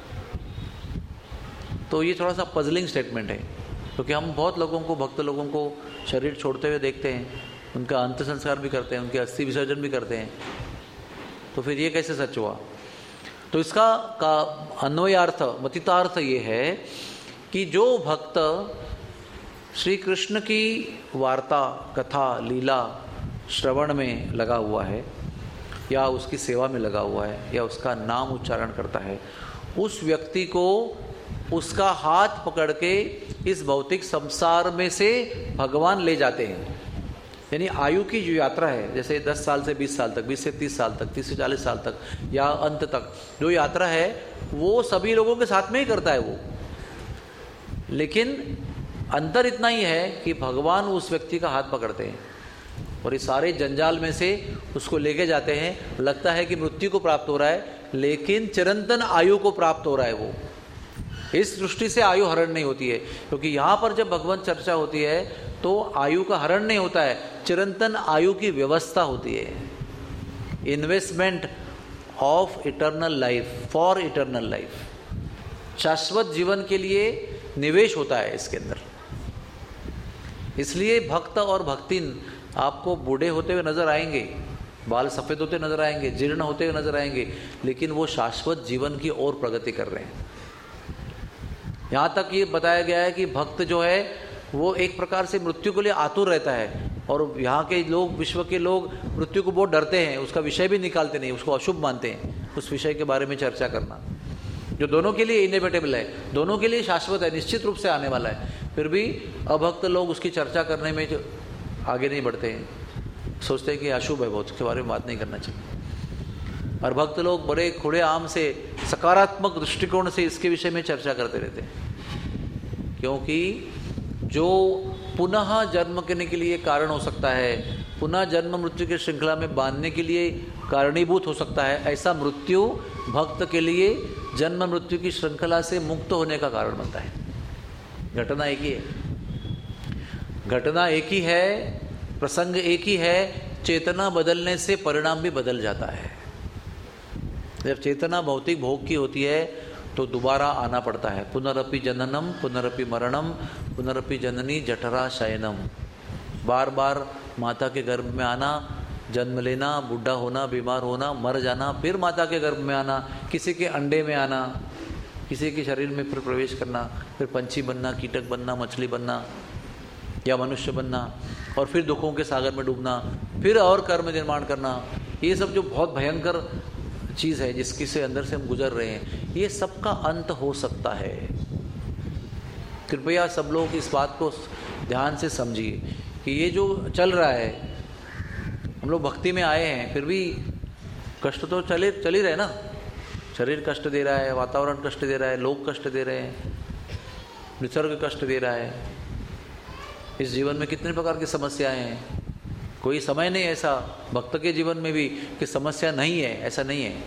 तो ये थोड़ा सा पजलिंग स्टेटमेंट है, क्योंकि हम बहुत लोगों को, भक्त लोगों को शरीर छोड़ते हुए देखते हैं, उनका अंत संस्कार भी करते हैं, उनके अस्थि विसर्जन भी करते हैं। तो फिर ये कैसे सच हुआ? तो इसका का अन्वयार्थ, मतितार्थ ये है कि जो भक्त श्री कृष्ण की वार्ता, कथा, लीला, श्रवण में लगा हुआ है, या उसकी सेवा में लगा हुआ है, या उसका नाम उच्चारण करता है, उस व्यक्ति को उसका हाथ पकड़ के इस भौतिक संसार में से भगवान ले जाते हैं। यानी आयु की जो यात्रा है, जैसे 10 साल से 20 साल तक, 20 से 30 साल तक, 30 से 40 साल तक, या अंत तक जो यात्रा है, वो सभी लोगों के साथ में ही करता है वो। लेकिन अंतर इतना ही है कि भगवान उस व्यक्ति का हाथ पकड़ते हैं और इस सारे जंजाल में से उसको लेके जाते हैं। लगता है कि मृत्यु को प्राप्त हो रहा है, लेकिन चिरंतन आयु को प्राप्त हो रहा है वो। इस दृष्टि से आयु हरण नहीं होती है, क्योंकि यहाँ पर जब भगवत चर्चा होती है तो आयु का हरण नहीं होता है, चिरंतन आयु की व्यवस्था होती है। Investment of eternal life, for eternal life, शाश्वत जीवन के लिए निवेश होता है इसके अंदर। इसलिए भक्त और भक्तिन आपको बूढ़े होते हुए नजर आएंगे, बाल सफ़ेद होते नजर आएंगे, जीर्ण होते हुए नजर आएंगे, लेकिन वो शाश्वत जीवन की ओर प्रगति कर रहे हैं। यहाँ तक ये बताया गया है कि भक्त जो है वो एक प्रकार से मृत्यु के लिए आतुर रहता है, और यहाँ के लोग, विश्व के लोग मृत्यु को बहुत डरते हैं, उसका विषय भी निकालते नहीं, उसको अशुभ मानते हैं। उस विषय के बारे में चर्चा करना जो दोनों के लिए इनएविटेबल है, दोनों के लिए शाश्वत है, निश्चित रूप से आने वाला है, फिर भी अभक्त लोग उसकी चर्चा करने में जो आगे नहीं बढ़ते हैं, सोचते हैं कि अशुभ है बहुत, उसके बारे में बात नहीं करना चाहिए। और भक्त लोग बड़े खुले आम से, सकारात्मक दृष्टिकोण से इसके विषय में चर्चा करते रहते हैं, क्योंकि जो पुनः जन्म करने के लिए कारण हो सकता है, पुनः जन्म मृत्यु की श्रृंखला में बांधने के लिए कारणीभूत हो सकता है, ऐसा मृत्यु भक्त के लिए जन्म मृत्यु की श्रृंखला से मुक्त होने का कारण बनता है। घटना एक ही है, घटना एक ही है, प्रसंग एक ही है, चेतना बदलने से परिणाम भी बदल जाता है। जब चेतना भौतिक भोग की होती है तो दोबारा आना पड़ता है। पुनरपि जननम पुनरपि मरणम पुनरपि जननी जठरा शयनम, बार बार माता के गर्भ में आना, जन्म लेना, बूढ़ा होना, बीमार होना, मर जाना, फिर माता के गर्भ में आना, किसी के अंडे में आना, किसी के शरीर में फिर प्रवेश करना, फिर पंछी बनना, कीटक बनना, मछली बनना या मनुष्य बनना, और फिर दुखों के सागर में डूबना, फिर और कर्म निर्माण करना। ये सब जो बहुत भयंकर चीज़ है जिसकी से अंदर से हम गुजर रहे हैं, ये सब का अंत हो सकता है। कृपया सब लोग इस बात को ध्यान से समझिए कि ये जो चल रहा है, हम लोग भक्ति में आए हैं, फिर भी कष्ट तो चल ही रहे ना। शरीर कष्ट दे रहा है, वातावरण कष्ट दे रहा है, लोग कष्ट दे रहे हैं, निसर्ग कष्ट दे रहा है। इस जीवन में कितने प्रकार की समस्याएं हैं, कोई समय नहीं ऐसा भक्त के जीवन में भी कि समस्या नहीं है, ऐसा नहीं है।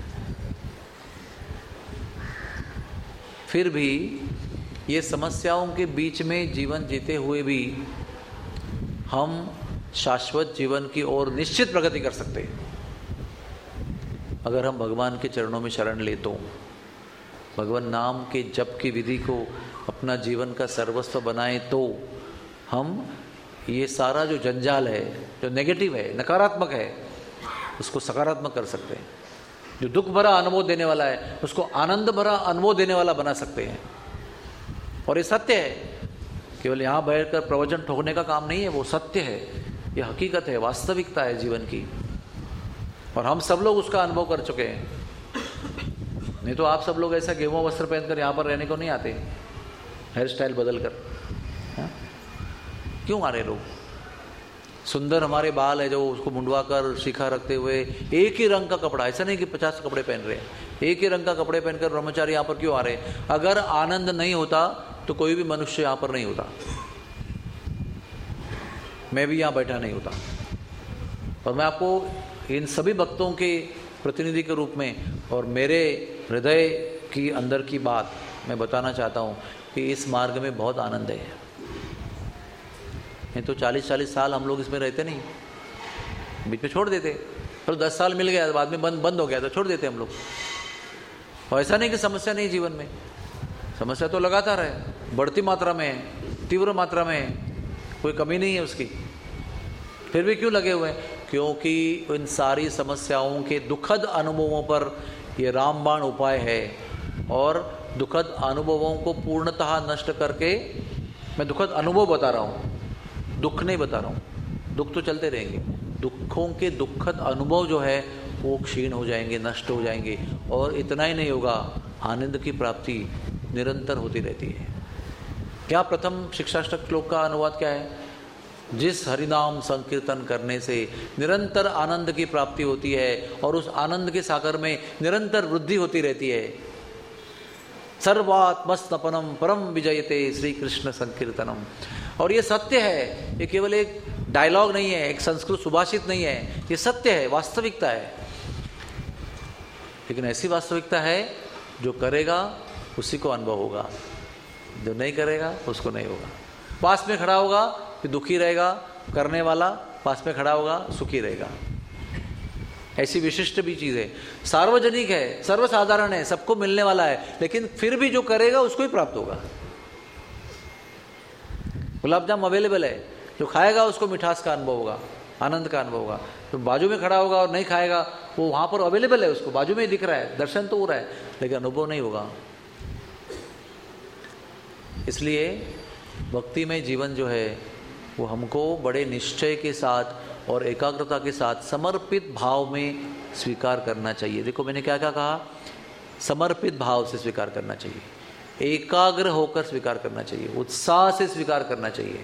फिर भी ये समस्याओं के बीच में जीवन जीते हुए भी हम शाश्वत जीवन की ओर निश्चित प्रगति कर सकते हैं, अगर हम भगवान के चरणों में शरण ले तो। भगवान नाम के जप की विधि को अपना जीवन का सर्वस्व बनाए तो हम ये सारा जो जंजाल है, जो नेगेटिव है, नकारात्मक है, उसको सकारात्मक कर सकते हैं। जो दुख भरा अनुभव देने वाला है उसको आनंद भरा अनुभव देने वाला बना सकते हैं। और ये सत्य है, केवल यहाँ बैठकर प्रवचन ठोकने का काम नहीं है, वो सत्य है, ये हकीकत है, वास्तविकता है जीवन की। और हम सब लोग उसका अनुभव कर चुके हैं। नहीं तो आप सब लोग ऐसा गेहुआ वस्त्र पहनकर यहाँ पर रहने को नहीं आते, हेयर स्टाइल बदल कर। हाँ? क्यों आ रहे लोग? सुंदर हमारे बाल है जो उसको मुंडवा कर शिखा रखते हुए एक ही रंग का कपड़ा, ऐसा नहीं कि 50 कपड़े पहन रहे हैं, एक ही रंग का कपड़े पहनकर ब्रह्मचारी यहाँ पर क्यों आ रहे हैं? अगर आनंद नहीं होता तो कोई भी मनुष्य यहाँ पर नहीं होता, मैं भी यहाँ बैठा नहीं होता। और मैं आपको इन सभी भक्तों के प्रतिनिधि के रूप में और मेरे हृदय की अंदर की बात मैं बताना चाहता हूँ कि इस मार्ग में बहुत आनंद है। नहीं तो 40-40 साल हम लोग इसमें रहते नहीं, बीच में छोड़ देते। तो 10 साल मिल गया, बाद में बंद हो गया तो छोड़ देते हम लोग। और ऐसा नहीं कि समस्या नहीं, जीवन में समस्या तो लगातार है, बढ़ती मात्रा में है, तीव्र मात्रा में है, कोई कमी नहीं है उसकी। फिर भी क्यों लगे हुए हैं? क्योंकि इन सारी समस्याओं के दुखद अनुभवों पर ये रामबाण उपाय है। और दुखद अनुभवों को पूर्णतः नष्ट करके, मैं दुखद अनुभव बता रहा हूँ, दुख नहीं बता रहा हूँ, दुख तो चलते रहेंगे, दुखों के दुखद अनुभव जो है वो क्षीण हो जाएंगे, नष्ट हो जाएंगे। और इतना ही नहीं होगा, आनंद की प्राप्ति निरंतर होती रहती है। क्या प्रथम शिक्षाष्टक श्लोक का अनुवाद क्या है? जिस हरिनाम संकीर्तन करने से निरंतर आनंद की प्राप्ति होती है और उस आनंद के सागर में निरंतर वृद्धि होती रहती है। सर्वात्मस्तपनम परम विजयते श्री कृष्ण संकीर्तनम। और ये सत्य है, ये केवल एक डायलॉग नहीं है, एक संस्कृत सुभाषित नहीं है, ये सत्य है, वास्तविकता है। लेकिन ऐसी वास्तविकता है जो करेगा उसी को अनुभव होगा, जो नहीं करेगा उसको नहीं होगा। पास में खड़ा होगा कि दुखी रहेगा, करने वाला पास में खड़ा होगा सुखी रहेगा। ऐसी विशिष्ट भी चीज है, सार्वजनिक है, सर्वसाधारण है, सबको मिलने वाला है, लेकिन फिर भी जो करेगा उसको ही प्राप्त होगा। गुलाब जाम अवेलेबल है, जो खाएगा उसको मिठास का अनुभव होगा, आनंद का अनुभव होगा। तो बाजू में खड़ा होगा और नहीं खाएगा, वो वहां पर अवेलेबल है, उसको बाजू में ही दिख रहा है, दर्शन तो हो रहा है, लेकिन अनुभव नहीं होगा। इसलिए भक्ति में जीवन जो है वो हमको बड़े निश्चय के साथ और एकाग्रता के साथ समर्पित भाव में स्वीकार करना चाहिए। देखो मैंने क्या क्या कहा, समर्पित भाव से स्वीकार करना चाहिए, एकाग्र होकर स्वीकार करना चाहिए, उत्साह से स्वीकार करना चाहिए,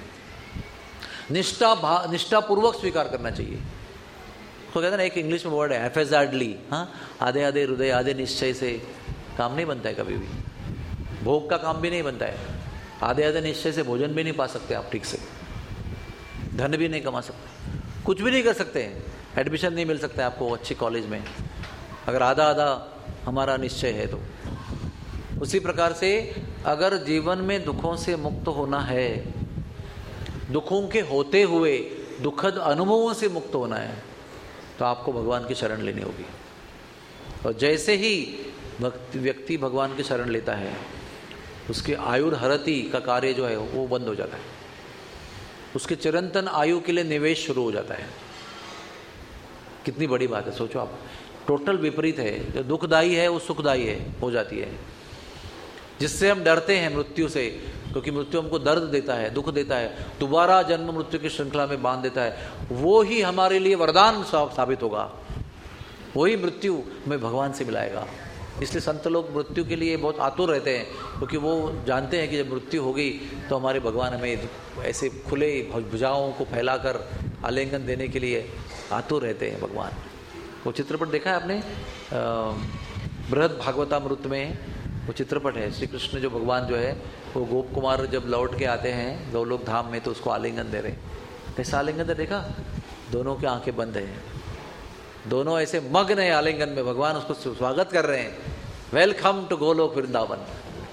निष्ठापूर्वक स्वीकार करना चाहिए। तो कहते हैं ना, एक इंग्लिश में वर्ड है हैफेजार्डली, हाँ, आधे आधे हृदय आधे निश्चय से काम नहीं बनता है कभी भी, भोग का काम भी नहीं बनता है। आधे आधे निश्चय से भोजन भी नहीं पा सकते आप ठीक से, धन भी नहीं कमा सकते, कुछ भी नहीं कर सकते, एडमिशन नहीं मिल सकता है आपको अच्छी कॉलेज में अगर आधा आधा हमारा निश्चय है तो। उसी प्रकार से अगर जीवन में दुखों से मुक्त होना है, दुखों के होते हुए दुखद अनुभवों से मुक्त होना है, तो आपको भगवान की शरण लेनी होगी। और जैसे ही व्यक्ति भगवान की शरण लेता है, उसके आयुर्हरति का कार्य जो है वो बंद हो जाता है, उसके चिरंतन आयु के लिए निवेश शुरू हो जाता है। कितनी बड़ी बात है, सोचो आप, टोटल विपरीत है, जो दुखदायी है वो सुखदायी है हो जाती है। जिससे हम डरते हैं मृत्यु से, क्योंकि मृत्यु हमको दर्द देता है, दुख देता है, दोबारा जन्म मृत्यु की श्रृंखला में बांध देता है, वो ही हमारे लिए वरदान साबित होगा, वही मृत्यु हमें भगवान से मिलाएगा। इसलिए संत लोग मृत्यु के लिए बहुत आतुर रहते हैं, क्योंकि वो जानते हैं कि जब मृत्यु होगी तो हमारे भगवान हमें ऐसे खुले भुजाओं को फैलाकर आलिंगन देने के लिए आतुर रहते हैं भगवान। वो चित्रपट देखा है आपने, बृहद भागवतामृत में वो चित्रपट है, श्री कृष्ण जो भगवान जो है वो गोप कुमार जब लौट के आते हैं गोलोक धाम में तो उसको आलिंगन दे रहे हैं। कैसा आलिंगन दे, देखा? दोनों की आंखें बंद हैं, दोनों ऐसे मग्न है आलिंगन में, भगवान उसको स्वागत कर रहे हैं, वेलकम टू गोलोक वृंदावन।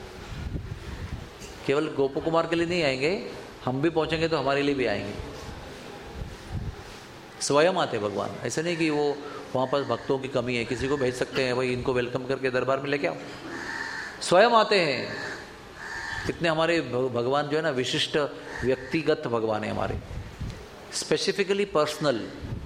केवल गोप कुमार के लिए नहीं आएंगे, हम भी पहुंचेंगे तो हमारे लिए भी आएंगे, स्वयं आते भगवान। ऐसे नहीं कि वो वहाँ पर भक्तों की कमी है, किसी को भेज सकते हैं भाई इनको वेलकम करके दरबार में लेके आओ, स्वयं आते हैं। कितने हमारे भगवान जो है ना विशिष्ट व्यक्तिगत भगवान है हमारे, स्पेसिफिकली पर्सनल।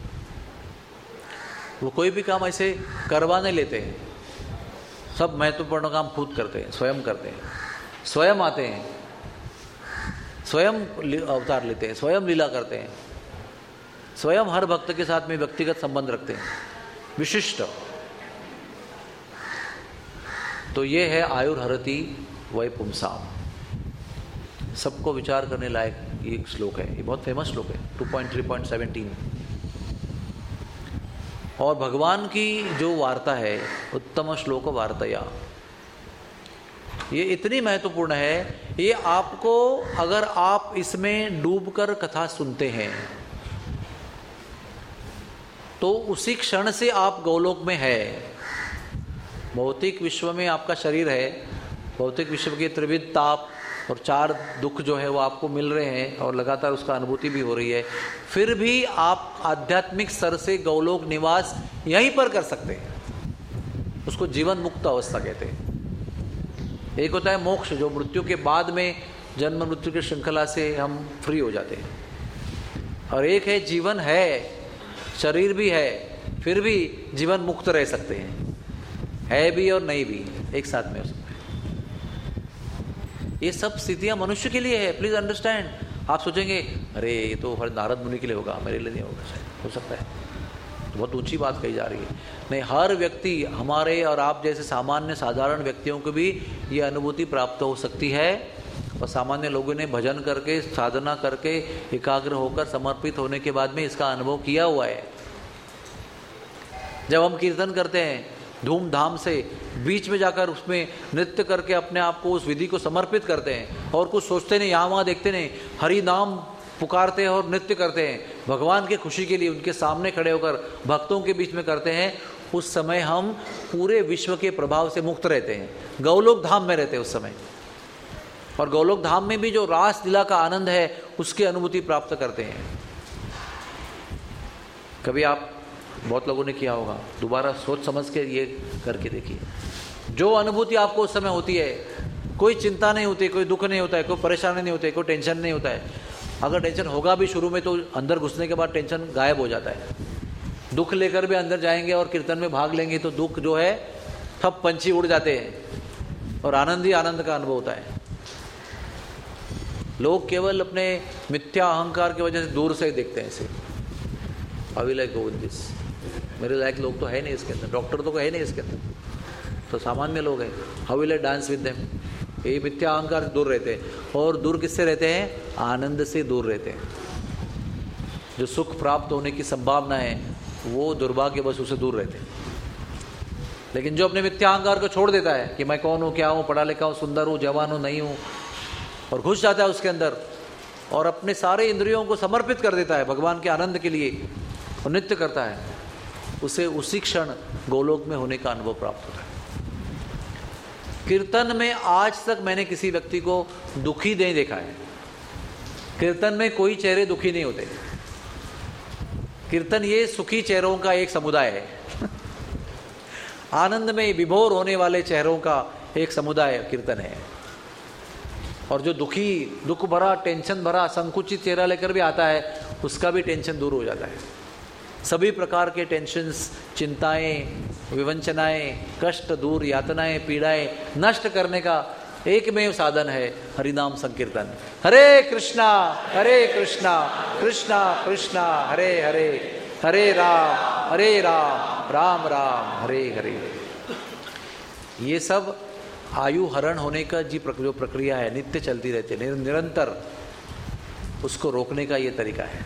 वो कोई भी काम ऐसे करवा नहीं लेते हैं, सब महत्वपूर्ण काम खुद करते हैं, स्वयं करते हैं, स्वयं आते हैं, स्वयं अवतार लेते हैं, स्वयं लीला करते हैं, स्वयं हर भक्त के साथ में व्यक्तिगत संबंध रखते हैं। विशिष्ट। तो ये है आयुर्हरति वै पुंसाम, सबको विचार करने लायक ये एक श्लोक है। ये बहुत फेमस श्लोक है, 2.3.17। और भगवान की जो वार्ता है, उत्तम श्लोक वार्तया, ये इतनी महत्वपूर्ण है। ये आपको, अगर आप इसमें डूबकर कथा सुनते हैं तो उसी क्षण से आप गोलोक में है। भौतिक विश्व में आपका शरीर है, भौतिक विश्व के त्रिविध ताप और 4 दुख जो है वो आपको मिल रहे हैं और लगातार उसका अनुभूति भी हो रही है, फिर भी आप आध्यात्मिक स्तर से गौलोक निवास यहीं पर कर सकते हैं। उसको जीवन मुक्त अवस्था कहते हैं। एक होता है मोक्ष, जो मृत्यु के बाद में जन्म मृत्यु की श्रृंखला से हम फ्री हो जाते हैं, और एक है जीवन है, शरीर भी है, फिर भी जीवन मुक्त रह सकते हैं, है भी और नहीं भी, एक साथ में हो सकते हैं। ये सब स्थितियां मनुष्य के लिए है, प्लीज अंडरस्टैंड। आप सोचेंगे अरे ये तो हर नारद मुनि के लिए होगा, मेरे लिए नहीं होगा, शायद हो सकता है, तो बहुत ऊंची बात कही जा रही है। नहीं, हर व्यक्ति, हमारे और आप जैसे सामान्य साधारण व्यक्तियों को भी ये अनुभूति प्राप्त हो सकती है। और सामान्य लोगों ने भजन करके, साधना करके, एकाग्र होकर समर्पित होने के बाद में इसका अनुभव किया हुआ है। जब हम कीर्तन करते हैं धूमधाम से, बीच में जाकर उसमें नृत्य करके अपने आप को उस विधि को समर्पित करते हैं और कुछ सोचते नहीं, यहाँ वहाँ देखते नहीं, हरि नाम पुकारते हैं और नृत्य करते हैं भगवान के खुशी के लिए, उनके सामने खड़े होकर भक्तों के बीच में करते हैं, उस समय हम पूरे विश्व के प्रभाव से मुक्त रहते हैं, गौलोक धाम में रहते हैं उस समय। और गौलोक धाम में भी जो रास लीला का आनंद है उसकी अनुभूति प्राप्त करते हैं। कभी आप, बहुत लोगों ने किया होगा, दोबारा सोच समझ के ये करके देखिए, जो अनुभूति आपको उस समय होती है, कोई चिंता नहीं होती, कोई दुख नहीं होता है, कोई परेशानी नहीं होती है, कोई टेंशन नहीं होता है। अगर टेंशन होगा भी शुरू में तो अंदर घुसने के बाद टेंशन गायब हो जाता है। दुख लेकर भी अंदर जाएंगे और कीर्तन में भाग लेंगे तो दुख जो है सब पंछी उड़ जाते हैं और आनंद ही आनंद का अनुभव होता है। लोग केवल अपने मिथ्या अहंकार की वजह से दूर से देखते हैं इसे, I will go with this, मेरे लायक लोग तो है नहीं इसके अंदर, डॉक्टर तो है नहीं इसके अंदर, तो सामान्य लोग हैं, how will I dance with them. ये मिथ्या अहंकार से दूर रहते हैं। और दूर किससे रहते हैं? आनंद से दूर रहते हैं। जो सुख प्राप्त होने की संभावना है वो दुर्भाग्यवश उससे दूर रहते हैं। लेकिन जो अपने मिथ्या अहंकार को छोड़ देता है कि मैं कौन हूँ, क्या हूँ, पढ़ा लिखा हूँ, सुंदर हूँ, जवान हूँ, नहीं हूँ, और घुस जाता है उसके अंदर और अपने सारे इंद्रियों को समर्पित कर देता है भगवान के आनंद के लिए और नृत्य करता है, उसे उसी क्षण गोलोक में होने का अनुभव प्राप्त होता है। कीर्तन में आज तक मैंने किसी व्यक्ति को दुखी नहीं देखा है। कीर्तन में कोई चेहरे दुखी नहीं होते। कीर्तन ये सुखी चेहरों का एक समुदाय है। आनंद में विभोर होने वाले चेहरों का एक समुदाय कीर्तन है। और जो दुखी, दुख भरा, टेंशन भरा, संकुचित चेहरा लेकर भी आता है, उसका भी टेंशन दूर हो जाता है। सभी प्रकार के टेंशन्स, चिंताएं, विवंचनाएं, कष्ट दूर, यातनाएं, पीड़ाएं नष्ट करने का एकमेव साधन है हरिनाम संकीर्तन। हरे कृष्णा कृष्णा कृष्णा हरे हरे, हरे राम राम राम हरे हरे। ये सब आयु हरण होने का जो प्रक्रिया है, नित्य चलती रहती है, निरंतर, उसको रोकने का ये तरीका है।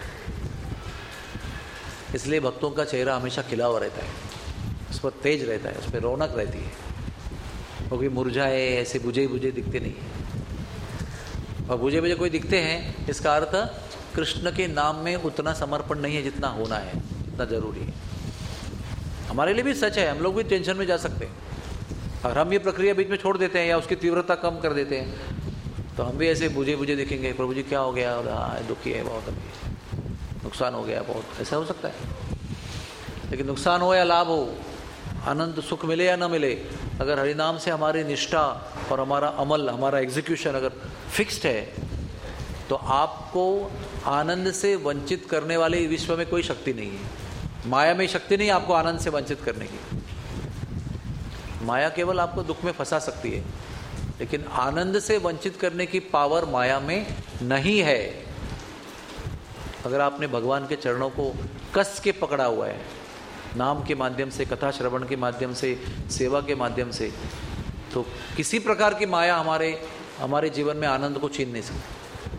इसलिए भक्तों का चेहरा हमेशा खिला हुआ रहता है, उस पर तेज रहता है, उस पर रौनक रहती है, क्योंकि मुरझाए ऐसे बुझे बुझे दिखते नहीं है। और बुझे बुझे कोई दिखते हैं, इसका अर्थ कृष्ण के नाम में उतना समर्पण नहीं है जितना होना है, जितना जरूरी है। हमारे लिए भी सच है, हम लोग भी टेंशन में जा सकते हैं। अगर हम ये प्रक्रिया बीच में छोड़ देते हैं या उसकी तीव्रता कम कर देते हैं तो हम भी ऐसे बुझे बुझे दिखेंगे, प्रभु जी क्या हो गया, और दुखी है बहुत, अभी नुकसान हो गया बहुत, ऐसा हो सकता है। लेकिन नुकसान हो या लाभ हो, आनंद सुख मिले या न मिले, अगर हरिनाम से हमारी निष्ठा और हमारा अमल, हमारा एग्जीक्यूशन अगर फिक्स्ड है, तो आपको आनंद से वंचित करने वाले विश्व में कोई शक्ति नहीं है। माया में शक्ति नहीं आपको आनंद से वंचित करने की। माया केवल आपको दुख में फंसा सकती है, लेकिन आनंद से वंचित करने की पावर माया में नहीं है। अगर आपने भगवान के चरणों को कस के पकड़ा हुआ है, नाम के माध्यम से, कथा श्रवण के माध्यम से, सेवा के माध्यम से, तो किसी प्रकार की माया हमारे जीवन में आनंद को छीन नहीं सकती।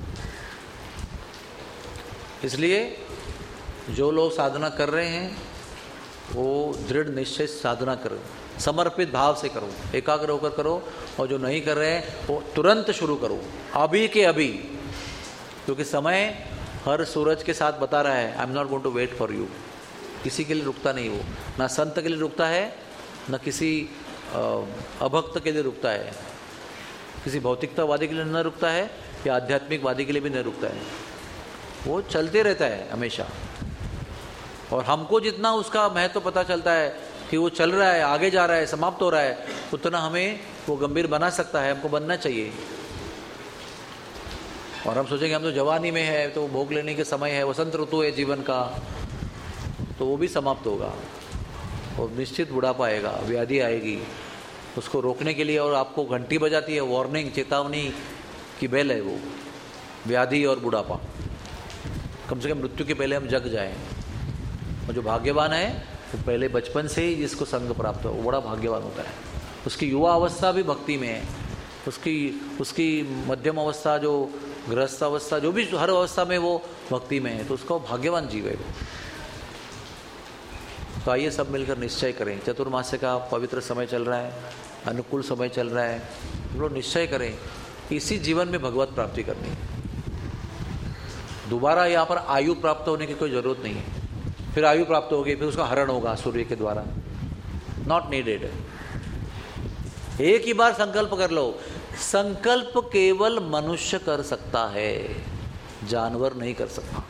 इसलिए जो लोग साधना कर रहे हैं वो दृढ़ निश्चय साधना करो, समर्पित भाव से करो, एकाग्र होकर करो, और जो नहीं कर रहे हैं वो तुरंत शुरू करो, अभी के अभी, क्योंकि समय हर सूरज के साथ बता रहा है, I am not going to wait for you. किसी के लिए रुकता नहीं वो, ना संत के लिए रुकता है, ना किसी अभक्त के लिए रुकता है, किसी भौतिकतावादी के लिए न रुकता है, या आध्यात्मिकवादी के लिए भी नहीं रुकता है। वो चलते रहता है हमेशा, और हमको जितना उसका महत्व पता चलता है कि वो चल रहा है, आगे जा रहा है, समाप्त हो रहा है, उतना हमें वो गंभीर बना सकता है, हमको बनना चाहिए। और हम सोचेंगे हम तो जवानी में है, तो भोग लेने के समय है, वसंत ऋतु है जीवन का, तो वो भी समाप्त होगा और निश्चित बुढ़ापा आएगा, व्याधि आएगी। उसको रोकने के लिए और आपको घंटी बजाती है, वार्निंग, चेतावनी की बेल है वो, व्याधि और बुढ़ापा। कम से कम मृत्यु के पहले हम जग जाएं। और जो भाग्यवान है वो पहले बचपन से ही जिसको संग प्राप्त हो, वो बड़ा भाग्यवान होता है। उसकी युवा अवस्था भी भक्ति में है, उसकी मध्यम अवस्था, जो गृहस्थ अवस्था, जो भी हर अवस्था में वो भक्ति में है, तो उसका भाग्यवान जीव है वो। तो आइए सब मिलकर निश्चय करें, चतुर्मास्य का पवित्र समय चल रहा है, अनुकूल समय चल रहा है, हम लोग निश्चय करें इसी जीवन में भगवत प्राप्ति करनी है। दोबारा यहाँ पर आयु प्राप्त होने की कोई जरूरत नहीं है। फिर आयु प्राप्त होगी, फिर उसका हरण होगा सूर्य के द्वारा, नॉट नीडेड। एक ही बार संकल्प कर लो। संकल्प केवल मनुष्य कर सकता है, जानवर नहीं कर सकता।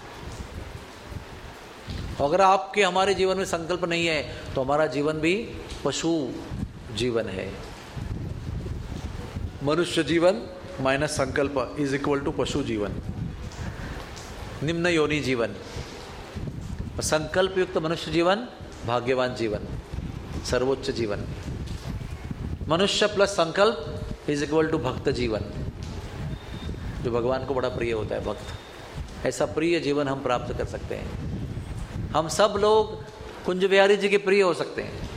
अगर आपके हमारे जीवन में संकल्प नहीं है तो हमारा जीवन भी पशु जीवन है। मनुष्य जीवन माइनस संकल्प इज इक्वल टू पशु जीवन, निम्न योनि जीवन। संकल्प युक्त मनुष्य जीवन भाग्यवान जीवन, सर्वोच्च जीवन। मनुष्य प्लस संकल्प इज इक्वल टू भक्त जीवन, जो भगवान को बड़ा प्रिय होता है, भक्त। ऐसा प्रिय जीवन हम प्राप्त कर सकते हैं। हम सब लोग कुंज बिहारी जी के प्रिय हो सकते हैं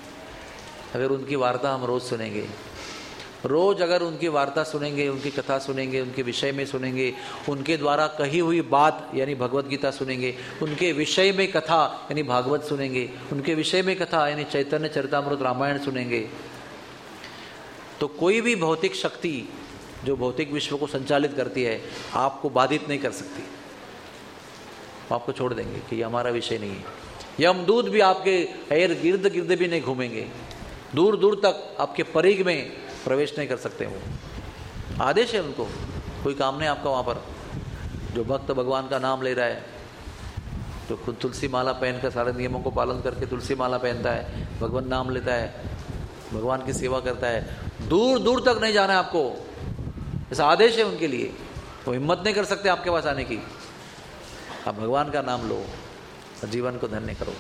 अगर उनकी वार्ता हम रोज सुनेंगे। रोज अगर उनकी वार्ता सुनेंगे, उनकी कथा सुनेंगे, उनके विषय में सुनेंगे, उनके द्वारा कही हुई बात यानी भगवत गीता सुनेंगे, उनके विषय में कथा यानी भागवत सुनेंगे, उनके विषय में कथा यानी चैतन्य चरितामृत रामायण सुनेंगे, तो कोई भी भौतिक शक्ति जो भौतिक विश्व को संचालित करती है आपको बाधित नहीं कर सकती। आपको छोड़ देंगे कि ये हमारा विषय नहीं है। यमदूत भी आपके गिर्द गिर्द भी नहीं घूमेंगे, दूर दूर तक आपके परिघ में प्रवेश नहीं कर सकते। वो आदेश है उनको, कोई काम नहीं आपका वहाँ पर। जो भक्त भगवान का नाम ले रहा है, तो खुद तुलसी माला पहनकर सारे नियमों को पालन करके तुलसी माला पहनता है, भगवान नाम लेता है, भगवान की सेवा करता है, दूर दूर तक नहीं जाना है आपको। ऐसा आदेश है उनके लिए, वो हिम्मत नहीं कर सकते आपके पास आने की। आप भगवान का नाम लो और जीवन को धन्य करो।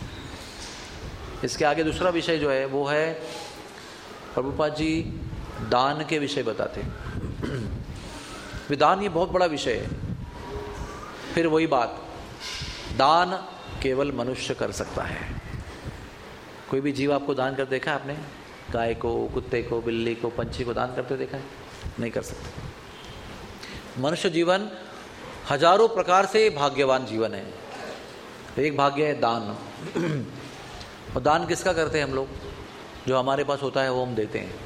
इसके आगे दूसरा विषय जो है वो है, प्रभुपाद जी दान के विषय बताते हैं। विदान ये बहुत बड़ा विषय है। फिर वही बात, दान केवल मनुष्य कर सकता है। कोई भी जीव आपको दान कर देखा है आपने? गाय को, कुत्ते को, बिल्ली को, पंछी को दान करते देखा है? नहीं कर सकते। मनुष्य जीवन हजारों प्रकार से भाग्यवान जीवन है। एक भाग्य है दान। और दान किसका करते हैं हम लोग? जो हमारे पास होता है वो हम देते हैं।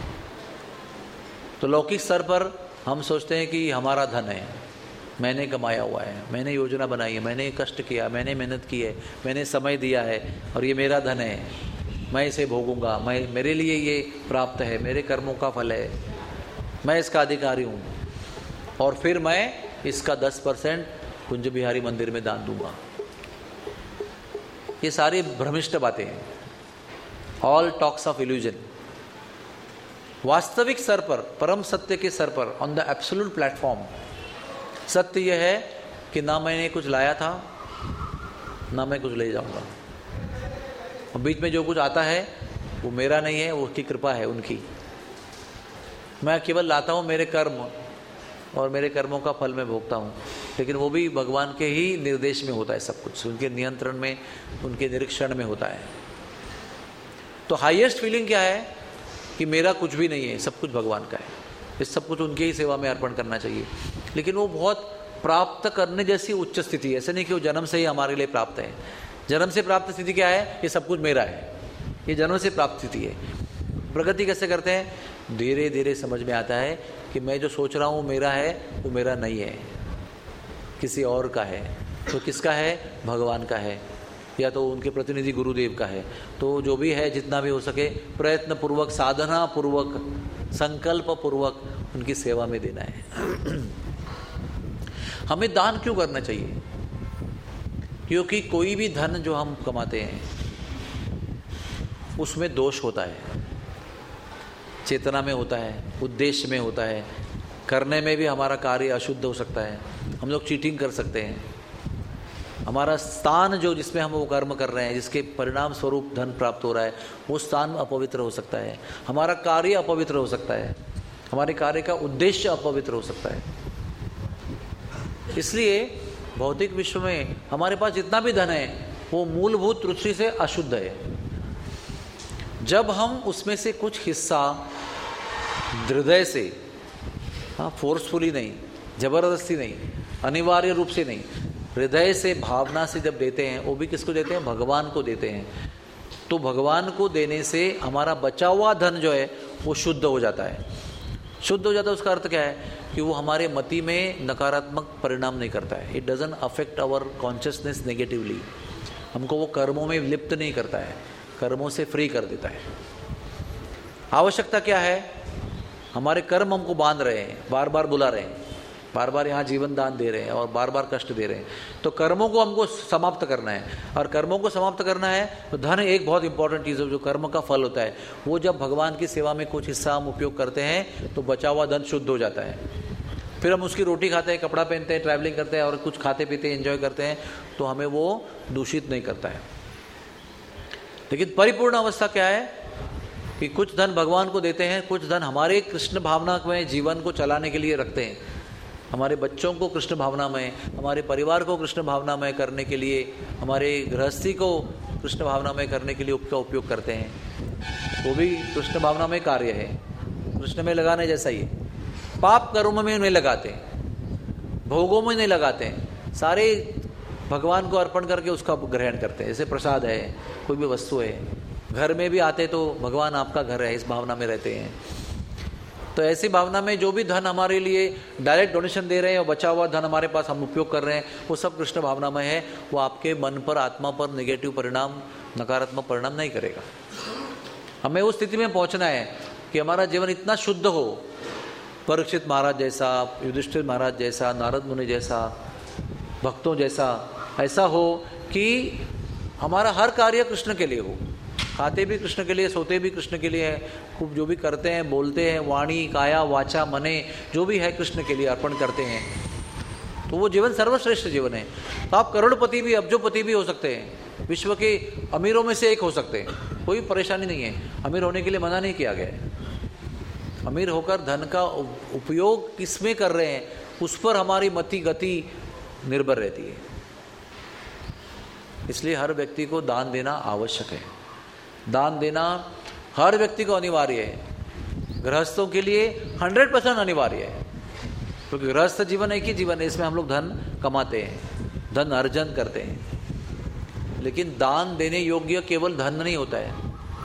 तो लौकिक स्तर पर हम सोचते हैं कि हमारा धन है, मैंने कमाया हुआ है, मैंने योजना बनाई है, मैंने कष्ट किया, मैंने मेहनत की है, मैंने समय दिया है और ये मेरा धन है, मैं इसे भोगूंगा, मेरे लिए ये प्राप्त है, मेरे कर्मों का फल है, मैं इसका अधिकारी हूँ और फिर मैं इसका 10% कुंज बिहारी मंदिर में दान दूंगा। ये सारी भ्रमिष्ट बातें हैं, ऑल टॉक्स ऑफ इल्यूजन। वास्तविक स्तर पर, परम सत्य के स्तर पर, ऑन द एब्सोल्यूट प्लेटफॉर्म, सत्य यह है कि ना मैंने कुछ लाया था ना मैं कुछ ले जाऊंगा। और बीच में जो कुछ आता है वो मेरा नहीं है, वो उसकी कृपा है, उनकी। मैं केवल लाता हूँ मेरे कर्म और मेरे कर्मों का फल मैं भोगता हूँ। लेकिन वो भी भगवान के ही निर्देश में होता है सब कुछ, उनके नियंत्रण में, उनके निरीक्षण में होता है। तो हाईएस्ट फीलिंग क्या है कि मेरा कुछ भी नहीं है, सब कुछ भगवान का है, इस सब कुछ उनके ही सेवा में अर्पण करना चाहिए। लेकिन वो बहुत प्राप्त करने जैसी उच्च स्थिति है, ऐसे नहीं कि वो जन्म से ही हमारे लिए प्राप्त है। जन्म से प्राप्त स्थिति क्या है? ये सब कुछ मेरा है, ये जन्म से प्राप्त स्थिति है। प्रगति कैसे करते हैं? धीरे धीरे समझ में आता है कि मैं जो सोच रहा हूँ मेरा है, वो मेरा नहीं है, किसी और का है। तो किसका है? भगवान का है, या तो उनके प्रतिनिधि गुरुदेव का है। तो जो भी है, जितना भी हो सके प्रयत्न पूर्वक, साधना पूर्वक, संकल्प पूर्वक उनकी सेवा में देना है। हमें दान क्यों करना चाहिए? क्योंकि कोई भी धन जो हम कमाते हैं उसमें दोष होता है, चेतना में होता है, उद्देश्य में होता है, करने में भी हमारा कार्य अशुद्ध हो सकता है, हम लोग चीटिंग कर सकते हैं, हमारा स्थान जो जिसमें हम वो कर्म कर रहे हैं, जिसके परिणाम स्वरूप धन प्राप्त हो रहा है, वो स्थान अपवित्र हो सकता है, हमारा कार्य अपवित्र हो सकता है, हमारे कार्य का उद्देश्य अपवित्र हो सकता है। इसलिए भौतिक विश्व में हमारे पास जितना भी धन है वो मूलभूत दृष्टि से अशुद्ध है। जब हम उसमें से कुछ हिस्सा हृदय से, हाँ, फोर्सफुली नहीं, जबरदस्ती नहीं, अनिवार्य रूप से नहीं, हृदय से, भावना से जब देते हैं, वो भी किसको देते हैं? भगवान को देते हैं। तो भगवान को देने से हमारा बचा हुआ धन जो है वो शुद्ध हो जाता है। शुद्ध हो जाता है, उसका अर्थ क्या है? कि वो हमारे मति में नकारात्मक परिणाम नहीं करता है। It doesn't affect our consciousness negatively. हमको वो कर्मों में लिप्त नहीं करता है, कर्मों से फ्री कर देता है। आवश्यकता क्या है? हमारे कर्म हमको बांध रहे हैं, बार बार बुला रहे हैं, बार बार यहाँ जीवन दान दे रहे हैं और बार बार कष्ट दे रहे हैं। तो कर्मों को हमको समाप्त करना है, और कर्मों को समाप्त करना है तो धन एक बहुत इंपॉर्टेंट चीज़ है, जो कर्म का फल होता है। वो जब भगवान की सेवा में कुछ हिस्सा हम उपयोग करते हैं तो बचा हुआ धन शुद्ध हो जाता है। फिर हम उसकी रोटी खाते हैं, कपड़ा पहनते हैं, ट्रैवलिंग करते हैं और कुछ खाते पीते हैं, एंजॉय करते हैं, तो हमें वो दूषित नहीं करता है। लेकिन परिपूर्ण अवस्था क्या है? कि कुछ धन भगवान को देते हैं, कुछ धन हमारे कृष्ण भावना में जीवन को चलाने के लिए रखते हैं, हमारे बच्चों को कृष्ण भावना में, हमारे परिवार को कृष्ण भावना में करने के लिए, हमारे गृहस्थी को कृष्ण भावना में करने के लिए उसका उपयोग करते हैं। वो भी कृष्ण भावना में कार्य है, कृष्ण में लगाने जैसा ही है। पाप कर्म में नहीं लगाते, भोगों में नहीं लगाते, सारे भगवान को अर्पण करके उसका ग्रहण करते हैं। जैसे प्रसाद है, कोई भी वस्तु है, घर में भी आते तो भगवान आपका घर है, इस भावना में रहते हैं। तो ऐसी भावना में जो भी धन हमारे लिए डायरेक्ट डोनेशन दे रहे हैं और बचा हुआ धन हमारे पास हम उपयोग कर रहे हैं, वो सब कृष्ण भावना में है। वो आपके मन पर, आत्मा पर नेगेटिव परिणाम, नकारात्मक परिणाम नहीं करेगा। हमें उस स्थिति में पहुंचना है कि हमारा जीवन इतना शुद्ध हो, परीक्षित महाराज जैसा, युधिष्ठिर महाराज जैसा, नारद मुनि जैसा, भक्तों जैसा, ऐसा हो कि हमारा हर कार्य कृष्ण के लिए हो। खाते भी कृष्ण के लिए, सोते भी कृष्ण के लिए है, खूब जो भी करते हैं, बोलते हैं, वाणी, काया, वाचा, मने, जो भी है कृष्ण के लिए अर्पण करते हैं, तो वो जीवन सर्वश्रेष्ठ जीवन है। तो आप करोड़पति भी, अब्जोपति भी हो सकते हैं, विश्व के अमीरों में से एक हो सकते हैं, कोई परेशानी नहीं है। अमीर होने के लिए मना नहीं किया गया है। अमीर होकर धन का उपयोग किसमें कर रहे हैं, उस पर हमारी मति गति निर्भर रहती है। इसलिए हर व्यक्ति को दान देना आवश्यक है। दान देना हर व्यक्ति को अनिवार्य है। गृहस्थों के लिए 100% अनिवार्य है, क्योंकि गृहस्थ जीवन एक ही जीवन है, इसमें हम लोग धन कमाते हैं, धन अर्जन करते हैं। लेकिन दान देने योग्य केवल धन नहीं होता है,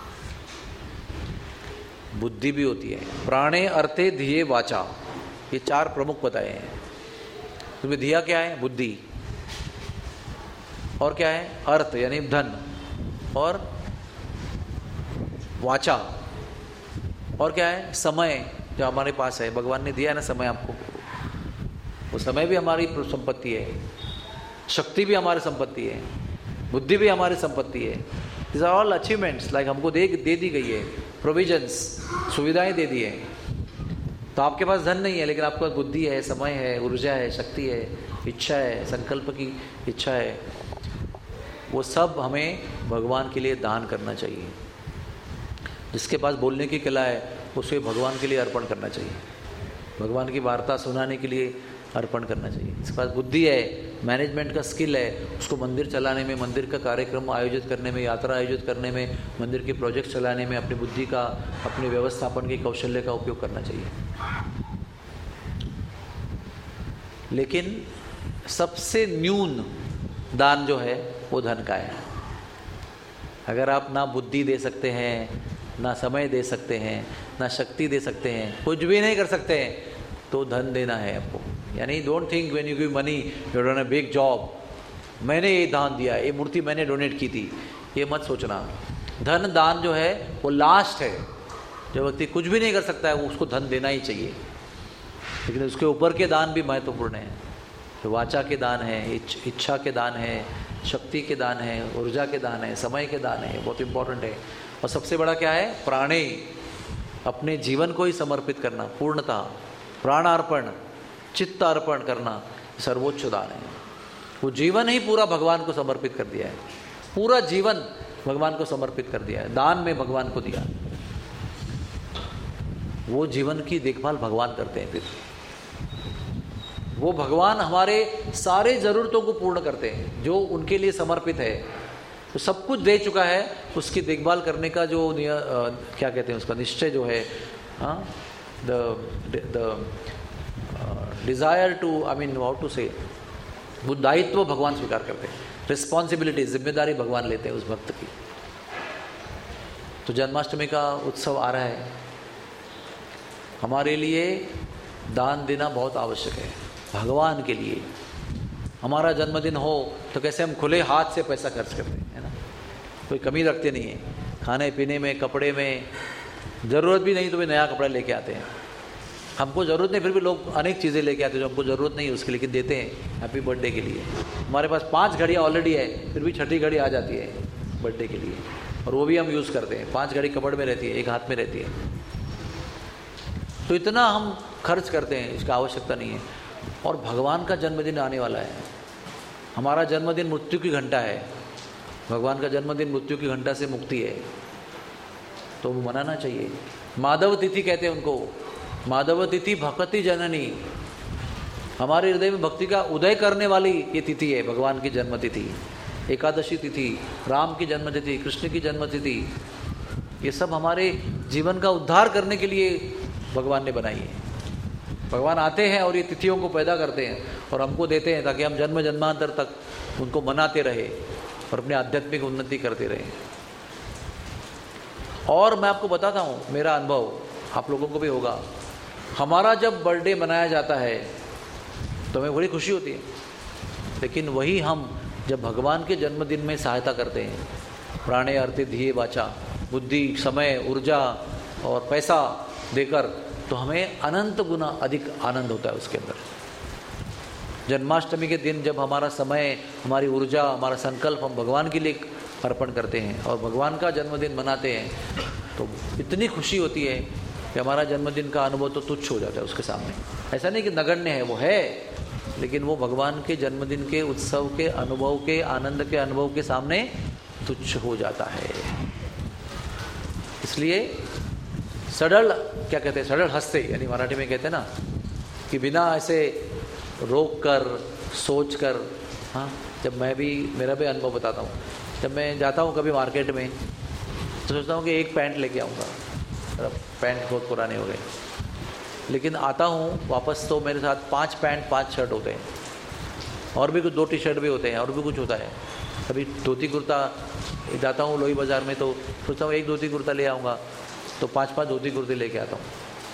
बुद्धि भी होती है। प्राणे, अर्थे, धिये, वाचा, ये 4 प्रमुख बताए हैं। तुम्हें धिया क्या है? बुद्धि। और क्या है? अर्थ यानी धन। और वाचा। और क्या है? समय, जो हमारे पास है, भगवान ने दिया है ना समय आपको, वो समय भी हमारी संपत्ति है, शक्ति भी हमारी संपत्ति है, बुद्धि भी हमारी संपत्ति है। This are all achievements, like हमको दे दी गई है, प्रोविजंस, सुविधाएं दे दी है। तो आपके पास धन नहीं है, लेकिन आपके पास बुद्धि है, समय है, ऊर्जा है, शक्ति है, इच्छा है, संकल्प की इच्छा है। वो सब हमें भगवान के लिए दान करना चाहिए। जिसके पास बोलने की कला है, उसे भगवान के लिए अर्पण करना चाहिए। भगवान की वार्ता सुनाने के लिए अर्पण करना चाहिए। इसके पास बुद्धि है, मैनेजमेंट का स्किल है, उसको मंदिर चलाने में, मंदिर का कार्यक्रम आयोजित करने में, यात्रा आयोजित करने में, मंदिर के प्रोजेक्ट चलाने में अपनी बुद्धि का, अपने व्यवस्थापन के कौशल्य का उपयोग करना चाहिए। लेकिन सबसे न्यून दान जो है वो धन का है। अगर आप ना बुद्धि दे सकते हैं, ना समय दे सकते हैं, ना शक्ति दे सकते हैं, कुछ भी नहीं कर सकते हैं, तो धन देना है आपको। यानी don't think when you give money you done a big job, मैंने ये दान दिया, ये मूर्ति मैंने डोनेट की थी, ये मत सोचना। धन दान जो है वो लास्ट है। जो व्यक्ति कुछ भी नहीं कर सकता है वो उसको धन देना ही चाहिए। लेकिन उसके ऊपर के दान भी महत्वपूर्ण हैं। तो वाचा के दान है, इच्छा के दान है, शक्ति के दान है, ऊर्जा के दान है, समय के दान है, बहुत इंपॉर्टेंट है। और सबसे बड़ा क्या है? प्राणे, अपने जीवन को ही समर्पित करना, पूर्णता, प्राणार्पण, चित्तार्पण करना सर्वोच्च दान है। वो जीवन ही पूरा भगवान को समर्पित कर दिया है, पूरा जीवन भगवान को समर्पित कर दिया है, दान में भगवान को दिया। वो जीवन की देखभाल भगवान करते हैं। फिर वो भगवान हमारे सारे ज़रूरतों को पूर्ण करते हैं, जो उनके लिए समर्पित है। तो सब कुछ दे चुका है, उसकी देखभाल करने का जो क्या कहते हैं उसका निश्चय जो है, हाँ, the desire to, I mean how to say, वो दायित्व भगवान स्वीकार करते हैं, रिस्पॉन्सिबिलिटी, जिम्मेदारी भगवान लेते हैं उस भक्त की। तो जन्माष्टमी का उत्सव आ रहा है, हमारे लिए दान देना बहुत आवश्यक है। भगवान के लिए हमारा जन्मदिन हो तो कैसे हम खुले हाथ से पैसा खर्च करते हैं, है ना, कोई कमी रखते नहीं है। खाने पीने में, कपड़े में, ज़रूरत भी नहीं तो भी नया कपड़ा लेके आते हैं। हमको ज़रूरत नहीं, फिर भी लोग अनेक चीज़ें लेके आते हैं जो हमको ज़रूरत नहीं है उसके, लेकिन देते हैं हैप्पी बर्थडे के लिए। हमारे पास 5 घड़ियाँ ऑलरेडी है, फिर भी 6ठी घड़ी आ जाती है बर्थडे के लिए, और वो भी हम यूज़ करते हैं। 5 घड़ी कपड़ में रहती है, एक हाथ में रहती है। तो इतना हम खर्च करते हैं, इसका आवश्यकता नहीं है। और भगवान का जन्मदिन आने वाला है। हमारा जन्मदिन मृत्यु की घंटा है, भगवान का जन्मदिन मृत्यु की घंटा से मुक्ति है, तो वो मनाना चाहिए। माधव तिथि कहते हैं उनको, माधव तिथि भक्ति जननी, हमारे हृदय में भक्ति का उदय करने वाली ये तिथि है भगवान की जन्म तिथि। एकादशी तिथि, राम की जन्म तिथि, कृष्ण की जन्म तिथि, ये सब हमारे जीवन का उद्धार करने के लिए भगवान ने बनाई है। भगवान आते हैं और ये तिथियों को पैदा करते हैं और हमको देते हैं, ताकि हम जन्म जन्मांतर तक उनको मनाते रहे और अपने आध्यात्मिक उन्नति करते रहे। और मैं आपको बताता हूँ, मेरा अनुभव आप लोगों को भी होगा, हमारा जब बर्थडे मनाया जाता है तो हमें बड़ी खुशी होती है। लेकिन वही हम जब भगवान के जन्मदिन में सहायता करते हैं, प्राणे अर्थे धिये वाचा, बुद्धि, समय, ऊर्जा और पैसा देकर, तो हमें अनंत गुना अधिक आनंद होता है उसके अंदर। जन्माष्टमी के दिन जब हमारा समय, हमारी ऊर्जा, हमारा संकल्प हम भगवान के लिए अर्पण करते हैं और भगवान का जन्मदिन मनाते हैं, तो इतनी खुशी होती है कि हमारा जन्मदिन का अनुभव तो तुच्छ हो जाता है उसके सामने। ऐसा नहीं कि नगण्य है, वो है, लेकिन वो भगवान के जन्मदिन के उत्सव के अनुभव के, आनंद के अनुभव के सामने तुच्छ हो जाता है। इसलिए सडल, क्या कहते हैं, सडल हंसते, यानी मराठी में कहते हैं ना कि बिना ऐसे रोक कर, सोच कर, हाँ, जब मैं भी, मेरा भी अनुभव बताता हूँ, जब मैं जाता हूँ कभी मार्केट में तो सोचता हूँ कि एक पैंट लेके आऊँगा, पैंट बहुत पुराने हो गए, लेकिन आता हूँ वापस तो मेरे साथ 5 पैंट 5 शर्ट होते हैं, और भी कुछ 2 टी-शर्ट भी होते हैं, और भी कुछ होता है। कभी धोती कुर्ता, जाता हूँ लोही बाज़ार में तो सोचता हूँ एक धोती कुर्ता ले आऊँगा, तो 5-5 धोती कुर्ते लेके आता हूँ।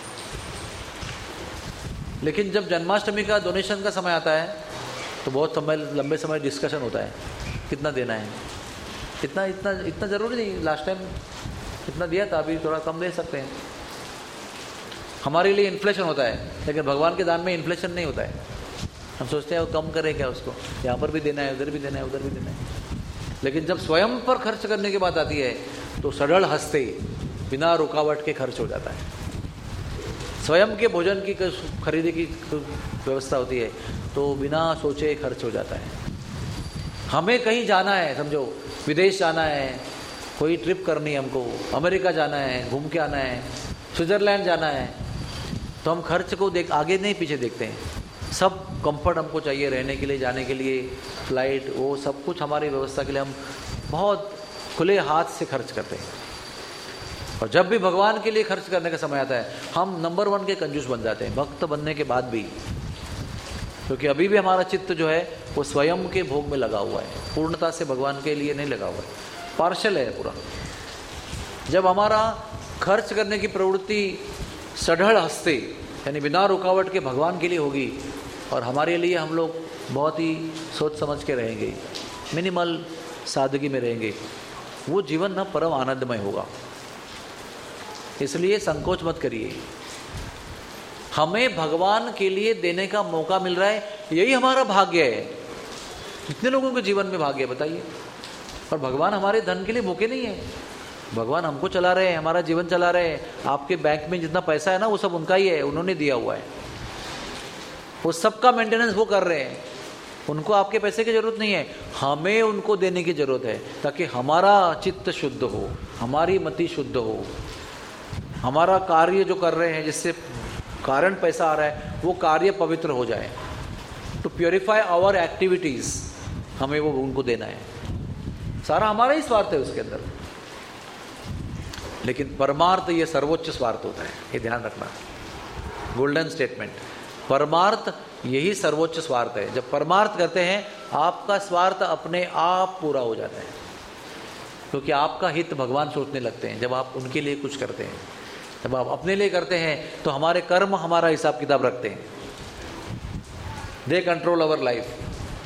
लेकिन जब जन्माष्टमी का डोनेशन का समय आता है तो बहुत समय, लंबे समय डिस्कशन होता है, कितना देना है, इतना ज़रूरी नहीं, लास्ट टाइम इतना दिया था, अभी थोड़ा कम दे सकते हैं। हमारे लिए इन्फ्लेशन होता है, लेकिन भगवान के दान में इन्फ्लेशन नहीं होता है। हम सोचते हैं वो कम करे क्या, उसको यहाँ पर भी देना है, उधर भी देना है, उधर भी देना है। लेकिन जब स्वयं पर खर्च करने की बात आती है तो सडल हंसते, बिना रुकावट के खर्च हो जाता है। स्वयं के भोजन की खरीदी की व्यवस्था होती है तो बिना सोचे खर्च हो जाता है। हमें कहीं जाना है, समझो विदेश जाना है, कोई ट्रिप करनी है हमको, अमेरिका जाना है, घूम के आना है, स्विट्ज़रलैंड जाना है, तो हम खर्च को आगे नहीं पीछे देखते हैं, सब कंफर्ट हमको चाहिए रहने के लिए, जाने के लिए, फ्लाइट, वो सब कुछ हमारी व्यवस्था के लिए हम बहुत खुले हाथ से खर्च करते हैं। और जब भी भगवान के लिए खर्च करने का समय आता है हम नंबर 1 के कंजूस बन जाते हैं, भक्त बनने के बाद भी, क्योंकि अभी भी हमारा चित्त जो है वो स्वयं के भोग में लगा हुआ है, पूर्णता से भगवान के लिए नहीं लगा हुआ है, पार्शल है पूरा। जब हमारा खर्च करने की प्रवृत्ति सढ़ हंसते यानी बिना रुकावट के भगवान के लिए होगी और हमारे लिए हम लोग बहुत ही सोच समझ के रहेंगे, मिनिमल सादगी में रहेंगे, वो जीवन ना परम आनंदमय होगा। इसलिए संकोच मत करिए, हमें भगवान के लिए देने का मौका मिल रहा है, यही हमारा भाग्य है। कितने लोगों के जीवन में भाग्य है बताइए? और भगवान हमारे धन के लिए भूखे नहीं है, भगवान हमको चला रहे हैं, हमारा जीवन चला रहे हैं। आपके बैंक में जितना पैसा है ना वो सब उनका ही है, उन्होंने दिया हुआ है, वो सबका मेंटेनेंस वो कर रहे हैं, उनको आपके पैसे की जरूरत नहीं है, हमें उनको देने की जरूरत है ताकि हमारा चित्त शुद्ध हो, हमारी मति शुद्ध हो, हमारा कार्य जो कर रहे हैं जिससे कारण पैसा आ रहा है वो कार्य पवित्र हो जाए। टू प्योरीफाई आवर एक्टिविटीज हमें वो उनको देना है, सारा हमारा ही स्वार्थ है उसके अंदर। लेकिन परमार्थ ये सर्वोच्च स्वार्थ होता है, ये ध्यान रखना, गोल्डन स्टेटमेंट। परमार्थ यही सर्वोच्च स्वार्थ है। जब परमार्थ करते हैं आपका स्वार्थ अपने आप पूरा हो जाता है, क्योंकि आपका हित भगवान सोचने लगते हैं जब आप उनके लिए कुछ करते हैं। जब आप अपने लिए करते हैं तो हमारे कर्म हमारा हिसाब किताब रखते हैं, they control our life.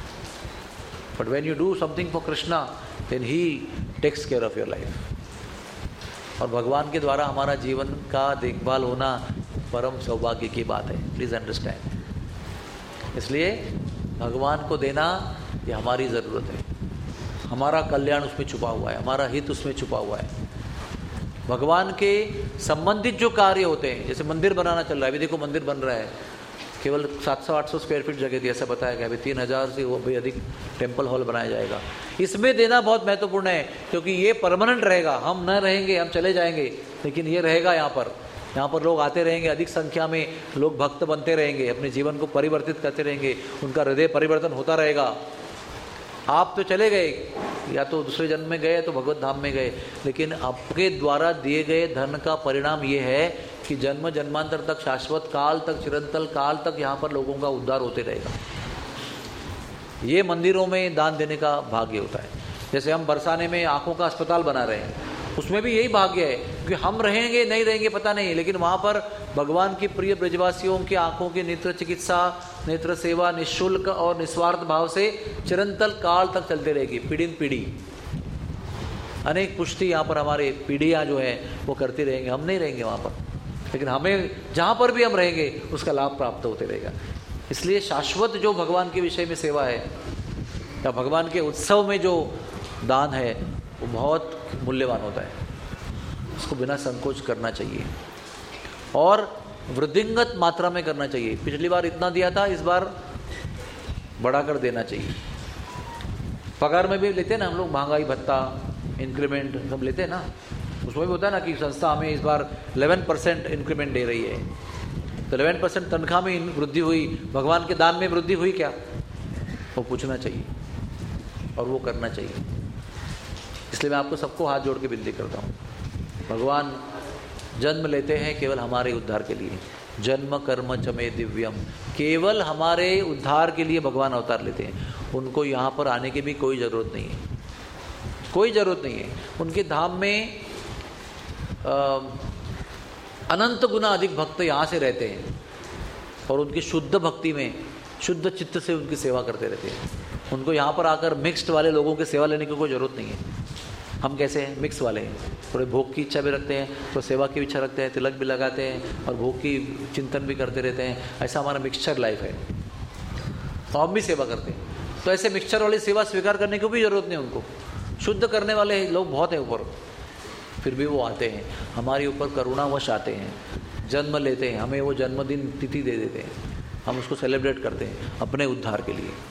But when you do something for Krishna then he takes care of your life. और भगवान के द्वारा हमारा जीवन का देखभाल होना परम सौभाग्य की बात है, प्लीज अंडरस्टैंड। इसलिए भगवान को देना ये हमारी ज़रूरत है, हमारा कल्याण उसमें छुपा हुआ है, हमारा हित उसमें छुपा हुआ है। भगवान के संबंधित जो कार्य होते हैं, जैसे मंदिर बनाना चल रहा है, अभी देखो मंदिर बन रहा है, केवल 700-800 स्क्वायर फीट जगह थी, ऐसा बताया गया, अभी 3000 से वो भी अधिक टेम्पल हॉल बनाया जाएगा। इसमें देना बहुत महत्वपूर्ण है, क्योंकि ये परमानेंट रहेगा, हम न रहेंगे, हम चले जाएंगे, लेकिन ये रहेगा यहाँ पर लोग आते रहेंगे, अधिक संख्या में लोग भक्त बनते रहेंगे, अपने जीवन को परिवर्तित करते रहेंगे, उनका हृदय परिवर्तन होता रहेगा। आप तो चले गए, या तो दूसरे जन्म में गए तो भगवत धाम में गए, लेकिन आपके द्वारा दिए गए धन का परिणाम ये है कि जन्म जन्मांतर तक, शाश्वत काल तक, चिरंतन काल तक यहाँ पर लोगों का उद्धार होते रहेगा। ये मंदिरों में दान देने का भाग्य होता है। जैसे हम बरसाने में आंखों का अस्पताल बना रहे हैं, उसमें भी यही भाग्य है कि हम रहेंगे नहीं रहेंगे पता नहीं, लेकिन वहाँ पर भगवान की प्रिय ब्रजवासियों की आंखों की नेत्र चिकित्सा, नेत्र सेवा निःशुल्क और निस्वार्थ भाव से चिरंतन काल तक चलते रहेगी, पीढ़ी पीढ़ी। अनेक पुष्टि यहाँ पर हमारे पीढ़ियाँ जो है वो करते रहेंगे, हम नहीं रहेंगे वहाँ पर, लेकिन हमें जहाँ पर भी हम रहेंगे उसका लाभ प्राप्त होते रहेगा। इसलिए शाश्वत जो भगवान के विषय में सेवा है या भगवान के उत्सव में जो दान है वो बहुत मूल्यवान होता है, उसको बिना संकोच करना चाहिए और वृद्धिंगत मात्रा में करना चाहिए। पिछली बार इतना दिया था, इस बार बढ़ाकर देना चाहिए। पगार में भी लेते हैं ना हम लोग, महंगाई भत्ता, इंक्रीमेंट सब लेते हैं ना, उसमें भी होता है ना कि संस्था हमें इस बार 11% इंक्रीमेंट दे रही है, तो 11% तनख्वाह में वृद्धि हुई, भगवान के दान में वृद्धि हुई क्या, वो पूछना चाहिए और वो करना चाहिए। इसलिए मैं आपको सबको हाथ जोड़ के विनती करता हूँ, भगवान जन्म लेते हैं केवल हमारे उद्धार के लिए, जन्म कर्म च मे दिव्यम, केवल हमारे उद्धार के लिए भगवान अवतार लेते हैं। उनको यहाँ पर आने की भी कोई ज़रूरत नहीं है, कोई ज़रूरत नहीं है। उनके धाम में अनंत गुना अधिक भक्त यहाँ से रहते हैं और उनकी शुद्ध भक्ति में शुद्ध चित्त से उनकी सेवा करते रहते हैं। उनको यहाँ पर आकर मिक्स्ड वाले लोगों की सेवा लेने की कोई ज़रूरत नहीं है। हम कैसे हैं, मिक्स वाले हैं, थोड़े भोग की इच्छा भी रखते हैं, तो सेवा की इच्छा रखते हैं, तिलक भी लगाते हैं और भोग की चिंतन भी करते रहते हैं। ऐसा हमारा मिक्सचर लाइफ है, तो हम भी सेवा करते हैं। तो ऐसे मिक्सचर वाली सेवा स्वीकार करने की भी ज़रूरत नहीं उनको। शुद्ध करने वाले लोग बहुत हैं ऊपर, फिर भी वो आते हैं हमारे ऊपर, करुणावश आते हैं, जन्म लेते हैं, हमें वो जन्मदिन तिथि दे देते हैं, हम उसको सेलिब्रेट करते हैं अपने उद्धार के लिए।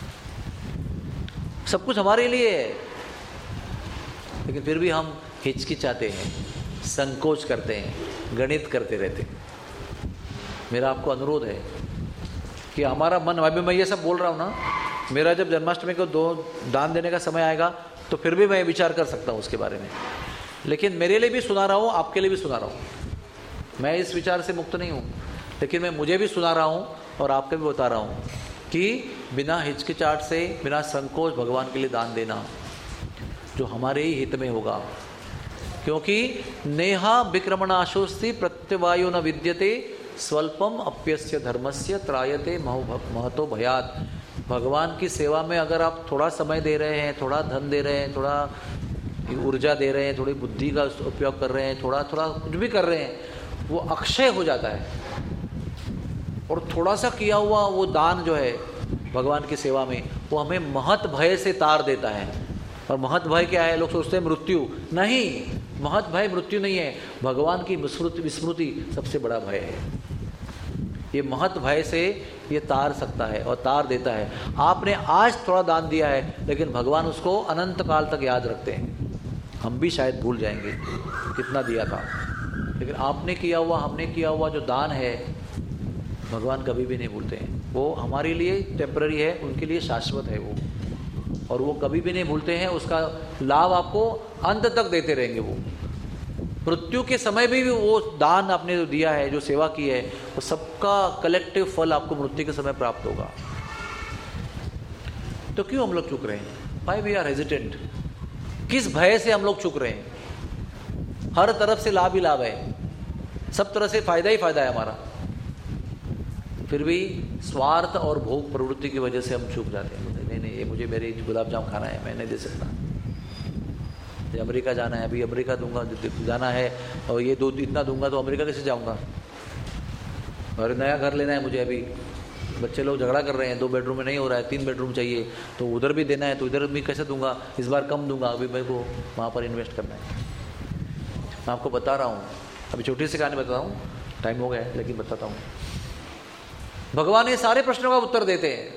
सब कुछ हमारे लिए है, लेकिन फिर भी हम हिचकिचाते हैं, संकोच करते हैं, गणित करते रहते हैं। मेरा आपको अनुरोध है कि हमारा मन, अभी मैं ये सब बोल रहा हूँ ना, मेरा जब जन्माष्टमी को दान देने का समय आएगा तो फिर भी मैं विचार कर सकता हूँ उसके बारे में, लेकिन मेरे लिए भी सुना रहा हूँ, आपके लिए भी सुना रहा हूँ। मैं इस विचार से मुक्त नहीं हूँ, लेकिन मैं मुझे भी सुना रहा हूँ और आपको भी बता रहा हूँ कि बिना हिचकिचाहट से, बिना संकोच भगवान के लिए दान देना जो हमारे ही हित में होगा। क्योंकि नेहा विक्रमणाशोस्ति प्रत्यवायो न विद्यते स्वल्पम अप्यस्य धर्मस्य त्रायते महतो भयात। भगवान की सेवा में अगर आप थोड़ा समय दे रहे हैं, थोड़ा धन दे रहे हैं, थोड़ा ऊर्जा दे रहे हैं, थोड़ी बुद्धि का उपयोग कर रहे हैं, थोड़ा थोड़ा कुछ भी कर रहे हैं, वो अक्षय हो जाता है। और थोड़ा सा किया हुआ वो दान जो है भगवान की सेवा में, वो हमें महत भय से तार देता है। और महत भय क्या है? लोग सोचते हैं मृत्यु। नहीं, महत भय मृत्यु नहीं है, भगवान की विस्मृति सबसे बड़ा भय है। ये महत भय से ये तार सकता है और तार देता है। आपने आज थोड़ा दान दिया है, लेकिन भगवान उसको अनंत काल तक याद रखते हैं। हम भी शायद भूल जाएंगे कितना दिया था, लेकिन आपने किया हुआ, हमने किया हुआ जो दान है भगवान कभी भी नहीं भूलते हैं। वो हमारे लिए टेम्पररी है, उनके लिए शाश्वत है वो, और वो कभी भी नहीं भूलते हैं। उसका लाभ आपको अंत तक देते रहेंगे। वो मृत्यु के समय भी वो दान आपने जो दिया है, जो सेवा की है, वो सबका कलेक्टिव फल आपको मृत्यु के समय प्राप्त होगा। तो क्यों हम लोग चुक रहे हैं? Why we are hesitant? किस भय से हम लोग चुक रहे हैं? हर तरफ से लाभ ही लाभ है, सब तरह से फायदा ही फायदा है हमारा, फिर भी स्वार्थ और भोग प्रवृत्ति की वजह से हम चूक जाते हैं। नहीं, ये मुझे मेरे गुलाब जाम खाना है, मैं नहीं दे सकता। अमेरिका जाना है, अभी अमेरिका दूंगा, जाना है, और ये इतना दूंगा तो अमेरिका कैसे जाऊंगा? और नया घर लेना है मुझे, अभी बच्चे लोग झगड़ा कर रहे हैं, 2 बेडरूम में नहीं हो रहा है, 3 बेडरूम चाहिए, तो उधर भी देना है, तो इधर भी कैसे दूंगा? इस बार कम दूंगा, अभी मेरे को वहाँ पर इन्वेस्ट करना है। मैं आपको बता रहा हूँ, अभी छोटी सी कहानी बता रहा हूँ, टाइम हो गया है लेकिन बताता हूँ। भगवान ये सारे प्रश्नों का उत्तर देते हैं।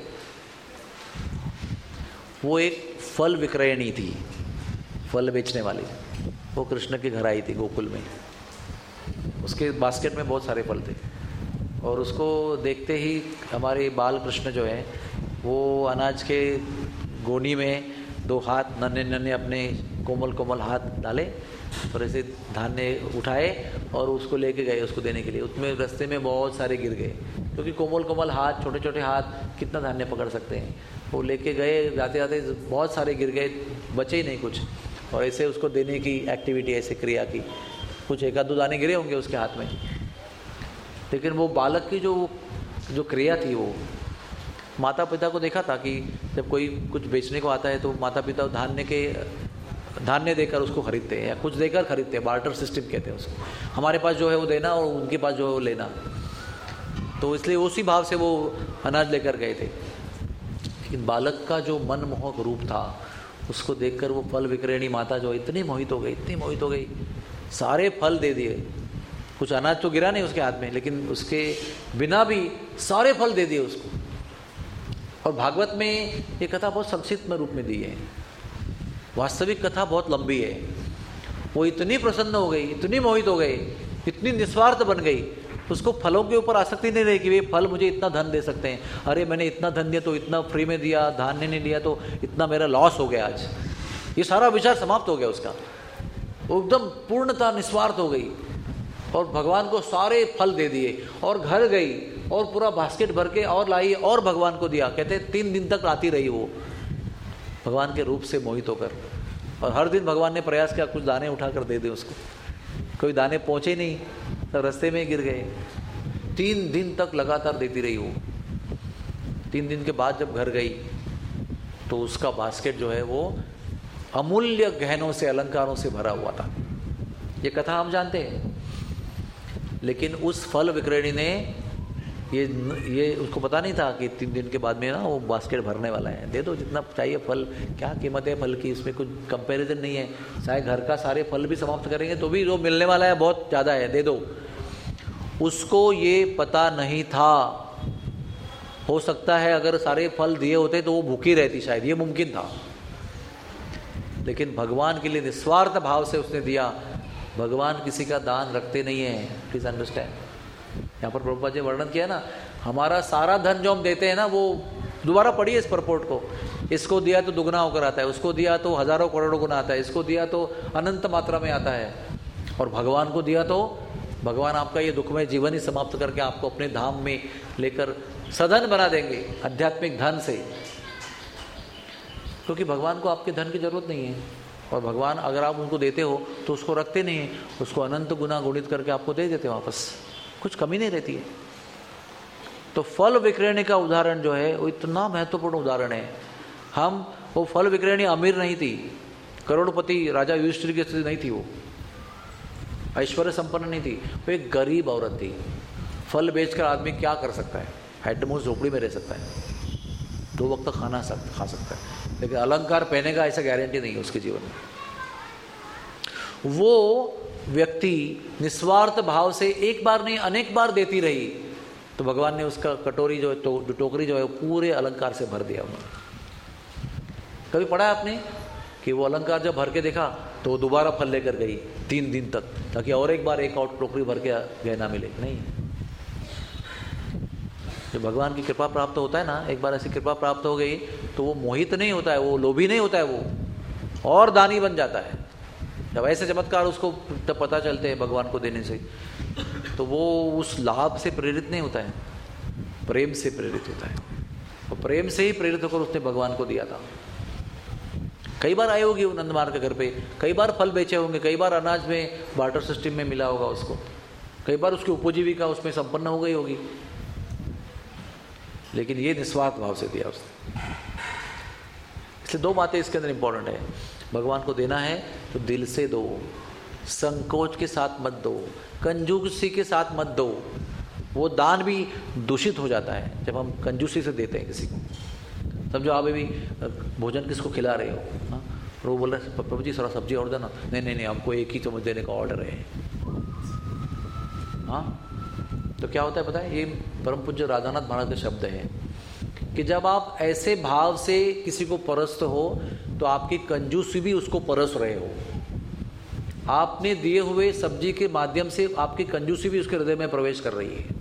वो एक फल विक्रयणी थी, फल बेचने वाली, वो कृष्ण के घर आई थी गोकुल में। उसके बास्केट में बहुत सारे फल थे, और उसको देखते ही हमारे बाल कृष्ण जो है वो अनाज के गोनी में 2 हाथ नन्हे नन्हे अपने कोमल कोमल हाथ डाले और ऐसे धान्य उठाए और उसको लेके गए उसको देने के लिए। उसमें रास्ते में बहुत सारे गिर गए, क्योंकि कोमल कोमल हाथ, छोटे छोटे हाथ कितना धान्य पकड़ सकते हैं। वो लेके गए, जाते जाते बहुत सारे गिर गए, बचे ही नहीं कुछ। और ऐसे उसको देने की एक्टिविटी, ऐसे क्रिया की, कुछ 1-2 दाने गिरे होंगे उसके हाथ में। लेकिन वो बालक की जो क्रिया थी, वो माता पिता को देखा था कि जब कोई कुछ बेचने को आता है तो माता पिता धान्य देकर उसको खरीदते हैं, या कुछ देकर खरीदते हैं, बार्टर सिस्टम कहते हैं उसको। हमारे पास जो है वो देना और उनके पास जो है वो लेना। तो इसलिए उसी भाव से वो अनाज लेकर गए थे। लेकिन बालक का जो मनमोहक रूप था, उसको देखकर वो फल विक्रयणी माता जो इतनी मोहित हो गई, सारे फल दे दिए। कुछ अनाज तो गिरा नहीं उसके हाथ में, लेकिन उसके बिना भी सारे फल दे दिए उसको। और भागवत में ये कथा बहुत संक्षिप्त रूप में दी है, वास्तविक कथा बहुत लंबी है। वो इतनी प्रसन्न हो गई, इतनी मोहित हो गई, इतनी निस्वार्थ बन गई, उसको फलों के ऊपर आसक्ति नहीं रही कि वे फल मुझे इतना धन दे सकते हैं। अरे मैंने इतना धन दिया तो इतना फ्री में दिया, धान्य नहीं दिया तो इतना मेरा लॉस हो गया आज। ये सारा विचार समाप्त हो गया उसका, एकदम पूर्णता निस्वार्थ हो गई और भगवान को सारे फल दे दिए और घर गई और पूरा बास्केट भर के और लाई और भगवान को दिया। कहते 3 दिन तक आती रही वो भगवान के रूप से मोहित होकर, और हर दिन भगवान ने प्रयास किया कुछ दाने उठाकर दे दे उसको। कोई दाने पहुंचे नहीं, तो रास्ते में गिर गए। 3 दिन तक लगातार देती रही वो। 3 दिन के बाद जब घर गई तो उसका बास्केट जो है वो अमूल्य गहनों से, अलंकारों से भरा हुआ था। ये कथा हम जानते हैं, लेकिन उस फल विक्रयणी ने ये उसको पता नहीं था कि 3 दिन के बाद में ना वो बास्केट भरने वाला है। दे दो जितना चाहिए फल, क्या कीमत है फल की, इसमें कुछ कंपैरिजन नहीं है। चाहे घर का सारे फल भी समाप्त करेंगे तो भी जो मिलने वाला है बहुत ज़्यादा है, दे दो। उसको ये पता नहीं था। हो सकता है अगर सारे फल दिए होते तो वो भूखी रहती, शायद ये मुमकिन था। लेकिन भगवान के लिए निस्वार्थ भाव से उसने दिया। भगवान किसी का दान रखते नहीं है, प्लीज अंडरस्टैंड। यहाँ पर प्रभुपाद जी वर्णन किया ना, हमारा सारा धन जो हम देते हैं ना, वो दोबारा पढ़िए इस परपोर्ट को, इसको दिया तो दुगना होकर आता है, उसको दिया तो हजारों करोड़ों गुना आता है, इसको दिया तो अनंत मात्रा में आता है, और भगवान को दिया तो भगवान आपका ये दुखमय जीवन ही समाप्त करके आपको अपने धाम में लेकर सधन बना देंगे आध्यात्मिक धन से। क्योंकि भगवान को आपके धन की जरूरत नहीं है, और भगवान अगर आप उनको देते हो तो उसको रखते नहीं है, उसको अनंत गुना गुणित करके आपको दे देते वापस, कुछ कमी नहीं रहती है। तो फल विक्रयणी का उदाहरण जो है वो इतना महत्वपूर्ण उदाहरण है। वो फल विक्रयणी अमीर नहीं थी, करोड़पति राजा युधिष्ठिर की स्थिति नहीं थी, वो ऐश्वर्य संपन्न नहीं थी, वो एक गरीब औरत थी। फल बेचकर आदमी क्या कर सकता है? हेडमोस्ट झोपड़ी में रह सकता है, 2 वक्त खाना खा सकता है, लेकिन अलंकार पहनेगा ऐसा गारंटी नहीं है उसके जीवन में। वो व्यक्ति निस्वार्थ भाव से एक बार नहीं अनेक बार देती रही, तो भगवान ने उसका कटोरी जो टोकरी जो है पूरे अलंकार से भर दिया उन्होंने। कभी पढ़ा है आपने कि वो अलंकार जब भर के देखा तो वो दोबारा फल लेकर गई 3 दिन तक, ताकि और एक बार एक और टोकरी भर के गहना मिले? नहीं। जब भगवान की कृपा प्राप्त होता है ना, एक बार ऐसी कृपा प्राप्त हो गई तो वो मोहित नहीं होता है, वो लोभी नहीं होता है, वो और दानी बन जाता है। जब ऐसे चमत्कार उसको तब पता चलते हैं भगवान को देने से, तो वो उस लाभ से प्रेरित नहीं होता है, प्रेम से प्रेरित होता है, और प्रेम से ही प्रेरित होकर उसने भगवान को दिया था। कई बार आए होगी वो नंदमार के घर पे, कई बार फल बेचे होंगे, कई बार अनाज में बार्टर सिस्टम में मिला होगा उसको, कई बार उसकी उपजीविका उसमें संपन्न हो गई होगी, लेकिन ये निस्वार्थ भाव से दिया उसने। इसलिए 2 बातें इसके अंदर इंपॉर्टेंट है। भगवान को देना है तो दिल से दो, संकोच के साथ मत दो, कंजूसी के साथ मत दो। वो दान भी दूषित हो जाता है जब हम कंजूसी से देते हैं किसी को। समझो आप अभी भोजन किसको खिला रहे हो, हाँ, और वो बोल रहे प्रभु जी थोड़ा सब्जी और देना, नहीं हमको एक ही चम्मच देने का ऑर्डर है, हाँ। तो क्या होता है पता है, ये परम पूज्य राधानाथ महाराज के शब्द हैं कि जब आप ऐसे भाव से किसी को परस्त हो तो आपकी कंजूसी भी उसको परस रहे हो। आपने दिए हुए सब्जी के माध्यम से आपकी कंजूसी भी उसके हृदय में प्रवेश कर रही है,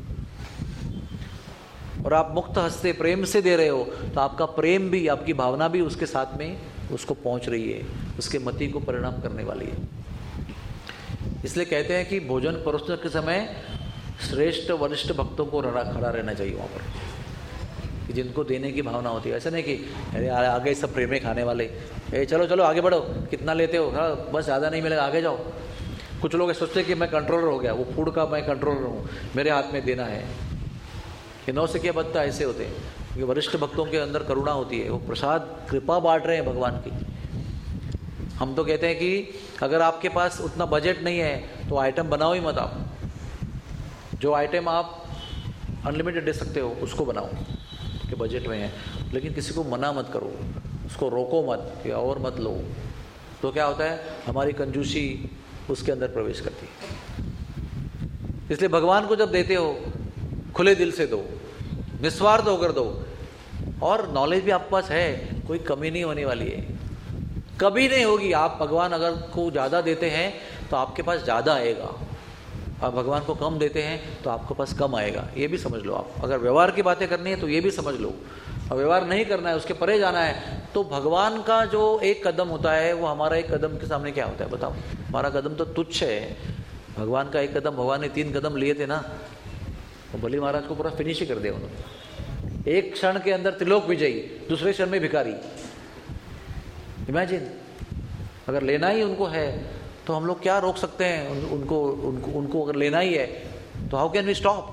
और आप मुक्त हस्ते प्रेम से दे रहे हो तो आपका प्रेम भी, आपकी भावना भी उसके साथ में उसको पहुंच रही है, उसके मति को परिणाम करने वाली है। इसलिए कहते हैं कि भोजन परोसने के समय श्रेष्ठ वरिष्ठ भक्तों को खड़ा रहना चाहिए वहाँ पर, कि जिनको देने की भावना होती है। ऐसा नहीं कि अरे आगे सब प्रेमे खाने वाले, चलो आगे बढ़ो, कितना लेते हो, हाँ बस ज़्यादा नहीं मिलेगा आगे जाओ। कुछ लोग सोचते हैं कि मैं कंट्रोलर हो गया, वो फूड का मैं कंट्रोलर हूँ, मेरे हाथ में देना है। ये 9 से क्या बदता ऐसे होते हैं, क्योंकि वरिष्ठ भक्तों के अंदर करुणा होती है, वो प्रसाद कृपा बांट रहे हैं भगवान की। हम तो कहते हैं कि अगर आपके पास उतना बजट नहीं है तो आइटम बनाओ ही मत। आप जो आइटम आप अनलिमिटेड दे सकते हो उसको बनाओ कि बजट में है, लेकिन किसी को मना मत करो, उसको रोको मत कि और मत लो। तो क्या होता है, हमारी कंजूसी उसके अंदर प्रवेश करती है। इसलिए भगवान को जब देते हो खुले दिल से दो, निस्वार्थ होकर दो, और नॉलेज भी आपके पास है, कोई कमी नहीं होने वाली है, कभी नहीं होगी। आप भगवान अगर को ज़्यादा देते हैं तो आपके पास ज़्यादा आएगा, आप भगवान को कम देते हैं तो आपके पास कम आएगा, ये भी समझ लो आप। अगर व्यवहार की बातें करनी है तो ये भी समझ लो, और व्यवहार नहीं करना है, उसके परे जाना है, तो भगवान का जो एक कदम होता है वो हमारा एक कदम के सामने क्या होता है बताओ। हमारा कदम तो तुच्छ है, भगवान का एक कदम, भगवान ने 3 कदम लिए थे ना, तो बलि महाराज को पूरा फिनिश ही कर दिया उन्होंने। एक क्षण के अंदर त्रिलोक विजयी, दूसरे क्षण में भिखारी। इमेजिन, अगर लेना ही उनको है तो हम लोग क्या रोक सकते हैं उनको अगर लेना ही है तो हाउ कैन वी स्टॉप,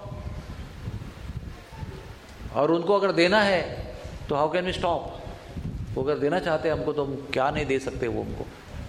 और उनको अगर देना है तो हाउ कैन वी स्टॉप। वो अगर देना चाहते हैं हमको तो हम क्या नहीं दे सकते वो हमको।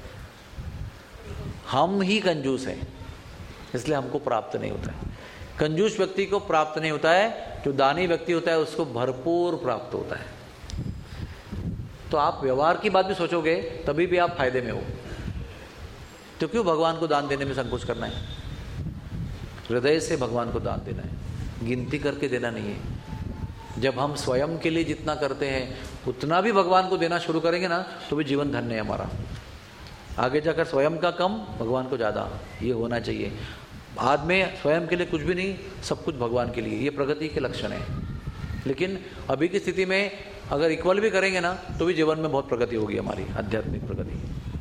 हम ही कंजूस हैं, इसलिए हमको प्राप्त नहीं होता है। कंजूस व्यक्ति को प्राप्त नहीं होता है, जो दानी व्यक्ति होता है उसको भरपूर प्राप्त होता है। तो आप व्यवहार की बात भी सोचोगे तभी भी आप फायदे में हो। तो क्यों भगवान को दान देने में संकोच करना है? हृदय से भगवान को दान देना है, गिनती करके देना नहीं है। जब हम स्वयं के लिए जितना करते हैं उतना भी भगवान को देना शुरू करेंगे ना, तो भी जीवन धन्य है हमारा। आगे जाकर स्वयं का कम, भगवान को ज़्यादा, ये होना चाहिए। बाद में स्वयं के लिए कुछ भी नहीं, सब कुछ भगवान के लिए, ये प्रगति के लक्षण है। लेकिन अभी की स्थिति में अगर इक्वल भी करेंगे ना तो भी जीवन में बहुत प्रगति होगी, हमारी आध्यात्मिक प्रगति।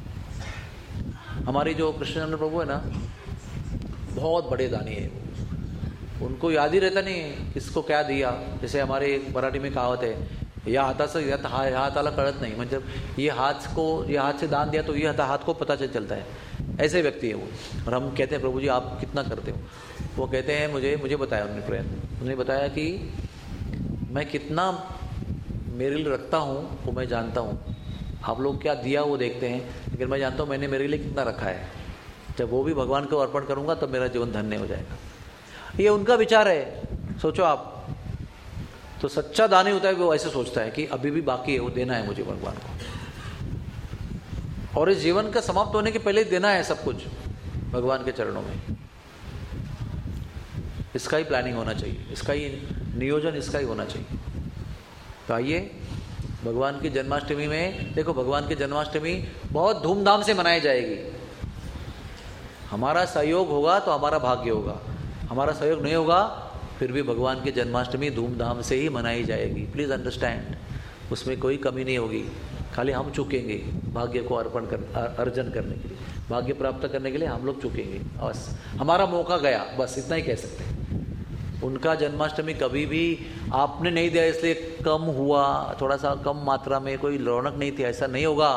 हमारी जो कृष्णचंद्र प्रभु है ना, बहुत बड़े दानी है, उनको याद ही रहता नहीं है किसको क्या दिया। जैसे हमारे मराठी में कहावत है, या हाताचं ह्या हाताला कळत नाही, मतलब ये हाथ से दान दिया तो ये हाथ को पता चलता है, ऐसे व्यक्ति है वो। और हम कहते हैं प्रभु जी आप कितना करते हो, वो कहते हैं मुझे बताया उन्होंने बताया कि मैं कितना मेरे लिए रखता हूँ वो मैं जानता हूँ, आप लोग क्या दिया वो देखते हैं, लेकिन मैं जानता हूँ मैंने मेरे लिए कितना रखा है। जब वो भी भगवान को अर्पण करूँगा तब मेरा जीवन धन्य हो जाएगा। ये उनका विचार है। सोचो आप, तो सच्चा दानी होता है वो ऐसे सोचता है कि अभी भी बाकी है, वो देना है मुझे भगवान को, और इस जीवन का समाप्त होने के पहले ही देना है सब कुछ भगवान के चरणों में। इसका ही प्लानिंग होना चाहिए, इसका ही नियोजन इसका ही होना चाहिए। तो आइए भगवान की जन्माष्टमी में देखो, भगवान की जन्माष्टमी बहुत धूमधाम से मनाई जाएगी। हमारा सहयोग होगा तो हमारा भाग्य होगा, हमारा सहयोग नहीं होगा फिर भी भगवान की जन्माष्टमी धूमधाम से ही मनाई जाएगी। प्लीज़ अंडरस्टैंड, उसमें कोई कमी नहीं होगी। खाली हम चूकेंगे भाग्य को अर्जन करने के लिए, भाग्य प्राप्त करने के लिए हम लोग चूकेंगे, बस हमारा मौका गया, बस इतना ही कह सकते हैं। उनका जन्माष्टमी कभी भी आपने नहीं दिया इसलिए कम हुआ, थोड़ा सा कम मात्रा में कोई रौनक नहीं थी, ऐसा नहीं होगा।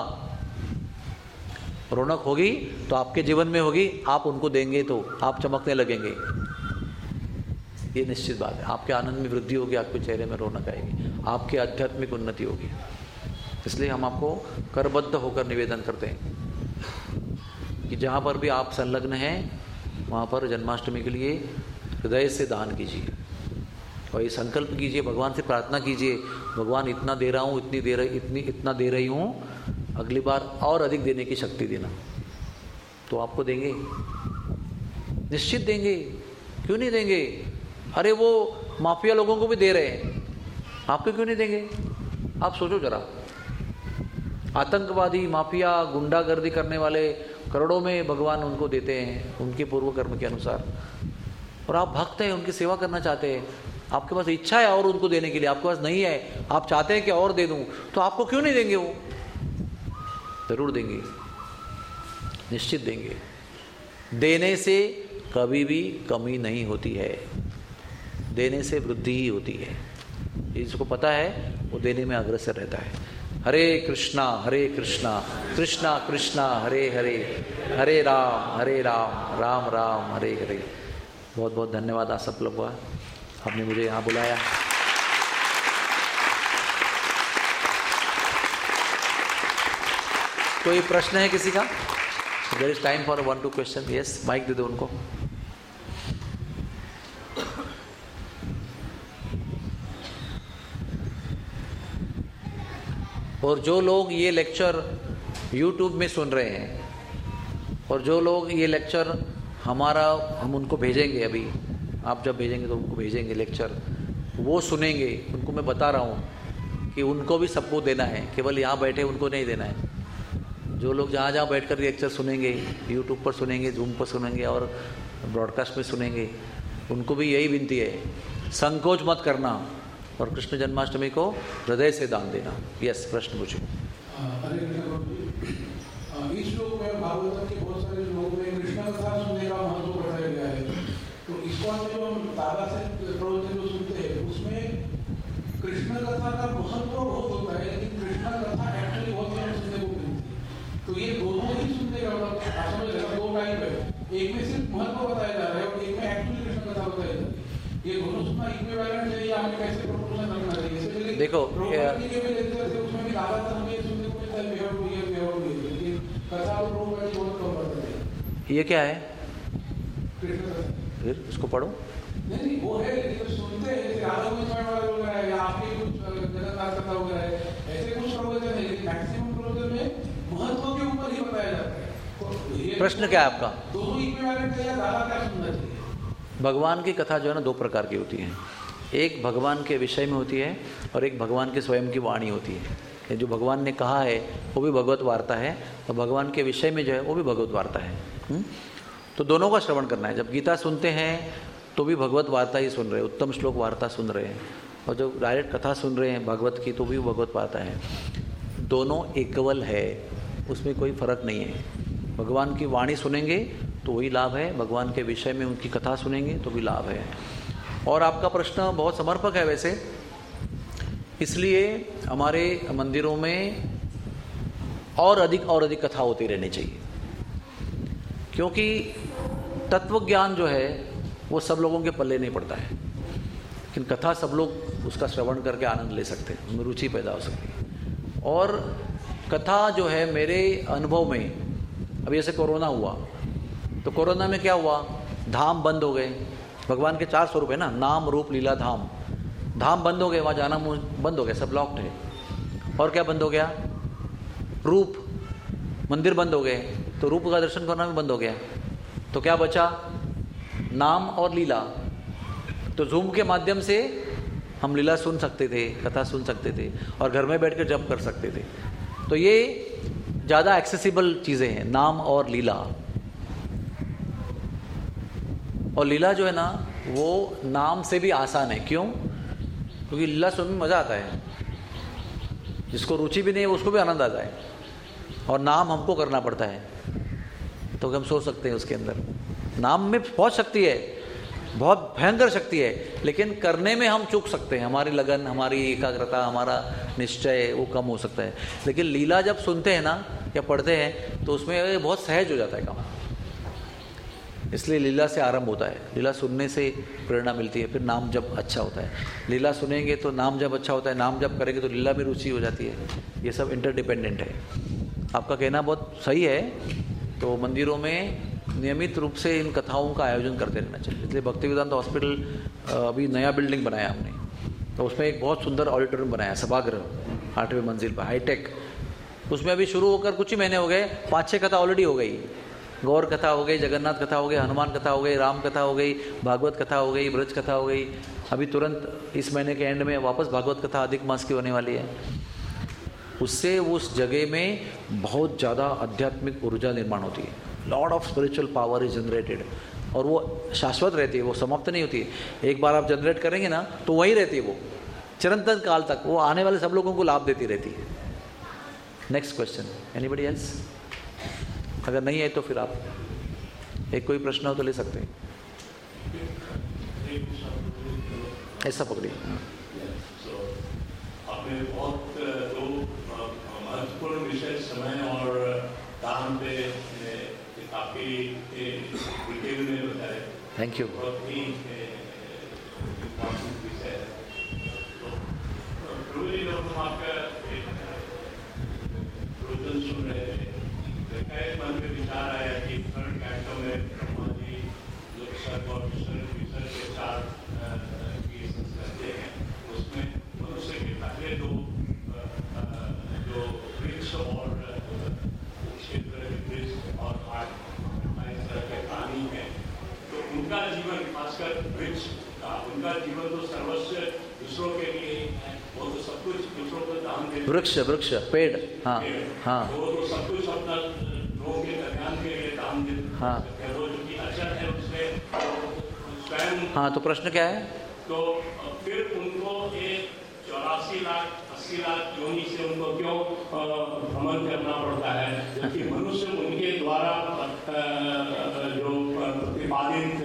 रौनक होगी तो आपके जीवन में होगी, आप उनको देंगे तो आप चमकने लगेंगे, ये निश्चित बात है। आपके आनंद में वृद्धि होगी, आपके चेहरे में रौनक आएगी, आपकी आध्यात्मिक उन्नति होगी। इसलिए हम आपको करबद्ध होकर निवेदन करते हैं कि जहाँ पर भी आप संलग्न हैं वहाँ पर जन्माष्टमी के लिए हृदय से दान कीजिए, और ये संकल्प कीजिए, भगवान से प्रार्थना कीजिए, भगवान इतना दे रहा हूँ, इतना दे रही हूँ, अगली बार और अधिक देने की शक्ति देना। तो आपको देंगे, निश्चित देंगे, क्यों नहीं देंगे। अरे वो माफिया लोगों को भी दे रहे हैं, आपको क्यों नहीं देंगे। आप सोचो जरा, आतंकवादी, माफिया, गुंडागर्दी करने वाले करोड़ों में भगवान उनको देते हैं उनके पूर्व कर्म के अनुसार, और आप भक्त हैं, उनकी सेवा करना चाहते हैं, आपके पास इच्छा है और उनको देने के लिए, आपके पास नहीं है, आप चाहते हैं कि और दे दूं, तो आपको क्यों नहीं देंगे। वो जरूर देंगे, निश्चित देंगे। देने से कभी भी कमी नहीं होती है, देने से वृद्धि ही होती है। जिसको पता है वो देने में अग्रसर रहता है। हरे कृष्णा कृष्णा कृष्णा हरे हरे, हरे राम राम राम हरे हरे। बहुत बहुत धन्यवाद आप सब लोगों का, आपने मुझे यहाँ बुलाया। कोई प्रश्न है किसी का? There is time for 1-2 question. Yes, mike दे दो उनको। और जो लोग ये लेक्चर YouTube में सुन रहे हैं, और जो लोग ये लेक्चर हम उनको भेजेंगे, अभी आप जब भेजेंगे तो उनको भेजेंगे लेक्चर, वो सुनेंगे, उनको मैं बता रहा हूँ कि उनको भी सबको देना है, केवल यहाँ बैठे उनको नहीं देना है। जो लोग जहाँ जहाँ बैठकर लेक्चर सुनेंगे, YouTube पर सुनेंगे, Zoom पर सुनेंगे और ब्रॉडकास्ट में सुनेंगे, उनको भी यही विनती है, संकोच मत करना और कृष्ण जन्माष्टमी को हृदय से दान देना। यस, प्रश्न पूछो। इस श्लोक में भागवत के बहुत सारे श्लोक में कृष्ण कथा सुनने का महत्व बताया गया है। तो इसको जो हम दादा से प्रवचन जो सुनते हैं उसमें कृष्ण कथा का महत्व बहुत होता है, लेकिन कृष्ण कथा एक्चुअली बहुत कम सुनने को मिलती है। तो ये दोनों ही सुनने का मतलब दो टाइप है, एक में सिर्फ महत्व बताया जा रहा है और एक में एक्चुअली कृष्ण कथा बताई जा रही है। ये दोनों सुनना इक्विवेलेंट है या हमें कैसे प्रपोर्शन रखना चाहिए? देखो उसमें भी दादा से हमें सुनने को मिलता है कथा और बहुत कम पड़ता है। ये क्या है? फिर उसको पढ़ो। नहीं वो है, लेकिन सुनते हैं जैसे राधा गोविंद वाला वगैरह है या आपके कुछ जगन्नाथ कथा वगैरह है, ऐसे कुछ प्रवचन है, लेकिन मैक्सिमम प्रवचन में महत्व के ऊपर ही बताया जाता है। प्रश्न क्या है आपका? दोनों इक्विवेलेंट है या दादा क्या सुनना चाहिए? भगवान की कथा जो है ना, दो प्रकार की होती है। एक भगवान के विषय में होती है और एक भगवान के स्वयं की वाणी होती है। ये जो भगवान ने कहा है वो भी भगवत वार्ता है, और भगवान के विषय में जो है वो भी भगवत वार्ता है। तो दोनों का श्रवण करना है। जब गीता सुनते हैं तो भी भगवत वार्ता ही सुन रहे हैं, उत्तम श्लोक वार्ता सुन रहे हैं, और जब डायरेक्ट कथा सुन रहे हैं भागवत की तो भी भगवत वार्ता है। दोनों इक्वल है, उसमें कोई फर्क नहीं है। भगवान की वाणी सुनेंगे तो वही लाभ है, भगवान के विषय में उनकी कथा सुनेंगे तो भी लाभ है। और आपका प्रश्न बहुत समर्पक है वैसे, इसलिए हमारे मंदिरों में और अधिक कथा होती रहनी चाहिए, क्योंकि तत्व ज्ञान जो है वो सब लोगों के पल्ले नहीं पड़ता है, लेकिन कथा सब लोग उसका श्रवण करके आनंद ले सकते हैं, उनमें रुचि पैदा हो सकती है। और कथा जो है मेरे अनुभव में, अभी जैसे कोरोना हुआ तो कोरोना में क्या हुआ, धाम बंद हो गए। भगवान के 4 स्वरूप है ना, नाम रूप लीला धाम। धाम बंद हो गए, वहाँ जाना बंद हो गया, सब लॉक्ड है। और क्या बंद हो गया, रूप, मंदिर बंद हो गए, तो रूप का दर्शन करना भी बंद हो गया। तो क्या बचा, नाम और लीला। तो जूम के माध्यम से हम लीला सुन सकते थे, कथा सुन सकते थे, और घर में बैठ कर जप कर सकते थे। तो ये ज़्यादा एक्सेसिबल चीज़ें हैं, नाम और लीला। और लीला जो है ना वो नाम से भी आसान है। क्यों? क्योंकि लीला सुनने में मज़ा आता है, जिसको रुचि भी नहीं है उसको भी आनंद आता है, और नाम हमको करना पड़ता है। तो हम सोच सकते हैं उसके अंदर नाम में बहुत शक्ति है, बहुत भयंकर शक्ति है, लेकिन करने में हम चूक सकते हैं। हमारी लगन, हमारी एकाग्रता, हमारा निश्चय वो कम हो सकता है। लेकिन लीला जब सुनते हैं ना या पढ़ते हैं तो उसमें बहुत सहज हो जाता है काम। इसलिए लीला से आरंभ होता है, लीला सुनने से प्रेरणा मिलती है, फिर नाम जप अच्छा होता है। लीला सुनेंगे तो नाम जप अच्छा होता है, नाम जप करेंगे तो लीला में रुचि हो जाती है। ये सब इंटरडिपेंडेंट है। आपका कहना बहुत सही है। तो मंदिरों में नियमित रूप से इन कथाओं का आयोजन करते रहना चाहिए। इसलिए भक्तिवेदांत हॉस्पिटल अभी नया बिल्डिंग बनाया हमने, तो उसमें एक बहुत सुंदर ऑडिटोरियम बनाया, सभागृह 8वीं मंजिल पर, हाईटेक। उसमें अभी शुरू होकर कुछ ही महीने हो गए, 5-6 कथा ऑलरेडी हो गई। गौर कथा हो गई, जगन्नाथ कथा हो गई, हनुमान कथा हो गई, राम कथा हो गई, भागवत कथा हो गई, ब्रज कथा हो गई। अभी तुरंत इस महीने के एंड में वापस भागवत कथा अधिक मास की होने वाली है। उससे उस जगह में बहुत ज़्यादा आध्यात्मिक ऊर्जा निर्माण होती है, lot of spiritual power is generated, और वो शाश्वत रहती है, वो समाप्त नहीं होती है। एक बार आप जनरेट करेंगे ना तो वहीं रहती है वो, चिरंतन काल तक वो आने वाले सब लोगों को लाभ देती रहती है। Next question, anybody else? अगर नहीं है तो फिर आप एक कोई प्रश्न हो तो ले सकते हैं, ऐसा पकड़िए। आपने बहुत दो महत्वपूर्ण विषय समय और दान पे काफी डिटेल में बताया। Thank you. बहुत ही इम्पोर्टेंट विषय है। तो प्रभु जी, जब हम आपका प्रवचन सुन रहे थे, मन में विचार आया कि थर्ड कैंटो में ब्रह्मा जी जो सर्ग और विसर्ग के 4 कीर्तन करते हैं, उसमें मनुष्य के पहले दो जो वृक्ष और क्षेत्र वृक्ष और इस तरह के प्राणी हैं, तो उनका जीवन, खासकर वृक्ष का, उनका जीवन तो सर्वस्व दूसरों के लिए है, वो तो सब कुछ दूसरों को दान देते। वृक्ष पेड़, हाँ हाँ, वो तो सब कुछ अपना लोगों के कल्याण के लिए दान देते। हाँ, वो जो कि अचल है उसमें स्वयं। हाँ, तो प्रश्न क्या है? तो फिर उनको एक 84 लाख 80 लाख योनि से उनको क्यों भ्रमण करना पड़ता है, जबकि मनुष्य उनके द्वारा जो प्रतिपादित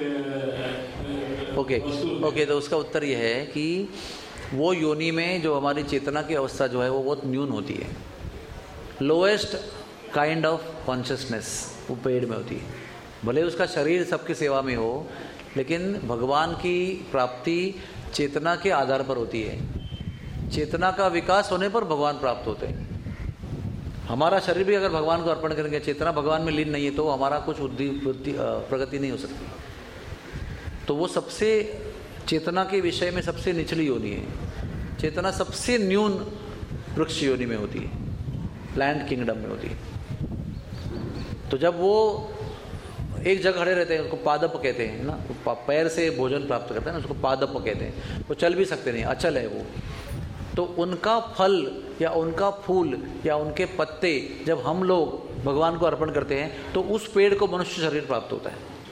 ओके, तो उसका उत्तर यह है कि वो योनि में जो हमारी चेतना की अवस्था जो है वो बहुत न्यून होती है। लोएस्ट काइंड ऑफ कॉन्शियसनेस वो पेड़ में होती है। भले उसका शरीर सबकी सेवा में हो, लेकिन भगवान की प्राप्ति चेतना के आधार पर होती है। चेतना का विकास होने पर भगवान प्राप्त होते हैं। हमारा शरीर भी अगर भगवान को अर्पण करेंगे, चेतना भगवान में लीन नहीं है, तो हमारा कुछ प्रगति नहीं हो सकती। तो वो सबसे चेतना के विषय में सबसे निचली योनि है। चेतना सबसे न्यून वृक्ष योनि में होती है, प्लांट किंगडम में होती है। तो जब वो एक जगह खड़े रहते हैं, उसको पादप कहते हैं ना, पैर से भोजन प्राप्त करते हैं ना, उसको पादप कहते हैं। वो चल भी सकते नहीं, अचल है वो। तो उनका फल या उनका फूल या उनके पत्ते जब हम लोग भगवान को अर्पण करते हैं, तो उस पेड़ को मनुष्य शरीर प्राप्त होता है।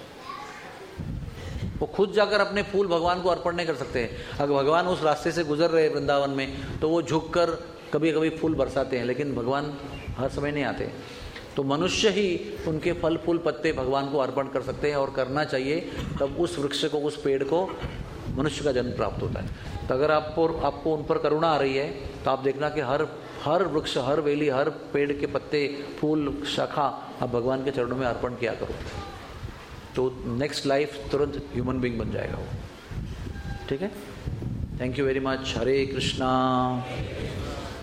वो खुद जाकर अपने फूल भगवान को अर्पण नहीं कर सकते हैं। अगर भगवान उस रास्ते से गुजर रहे वृंदावन में तो वो झुककर कभी कभी फूल बरसाते हैं, लेकिन भगवान हर समय नहीं आते। तो मनुष्य ही उनके फल फूल पत्ते भगवान को अर्पण कर सकते हैं और करना चाहिए, तब उस वृक्ष को, उस पेड़ को मनुष्य का जन्म प्राप्त होता है। तो अगर आपको उन पर करुणा आ रही है तो आप देखना कि हर वृक्ष, हर वेली, हर पेड़ के पत्ते, फूल, शाखा आप भगवान के चरणों में अर्पण किया करो, तो नेक्स्ट लाइफ तुरंत ह्यूमन बीइंग बन जाएगा वो। ठीक है, thank you very much. Hare Krishna.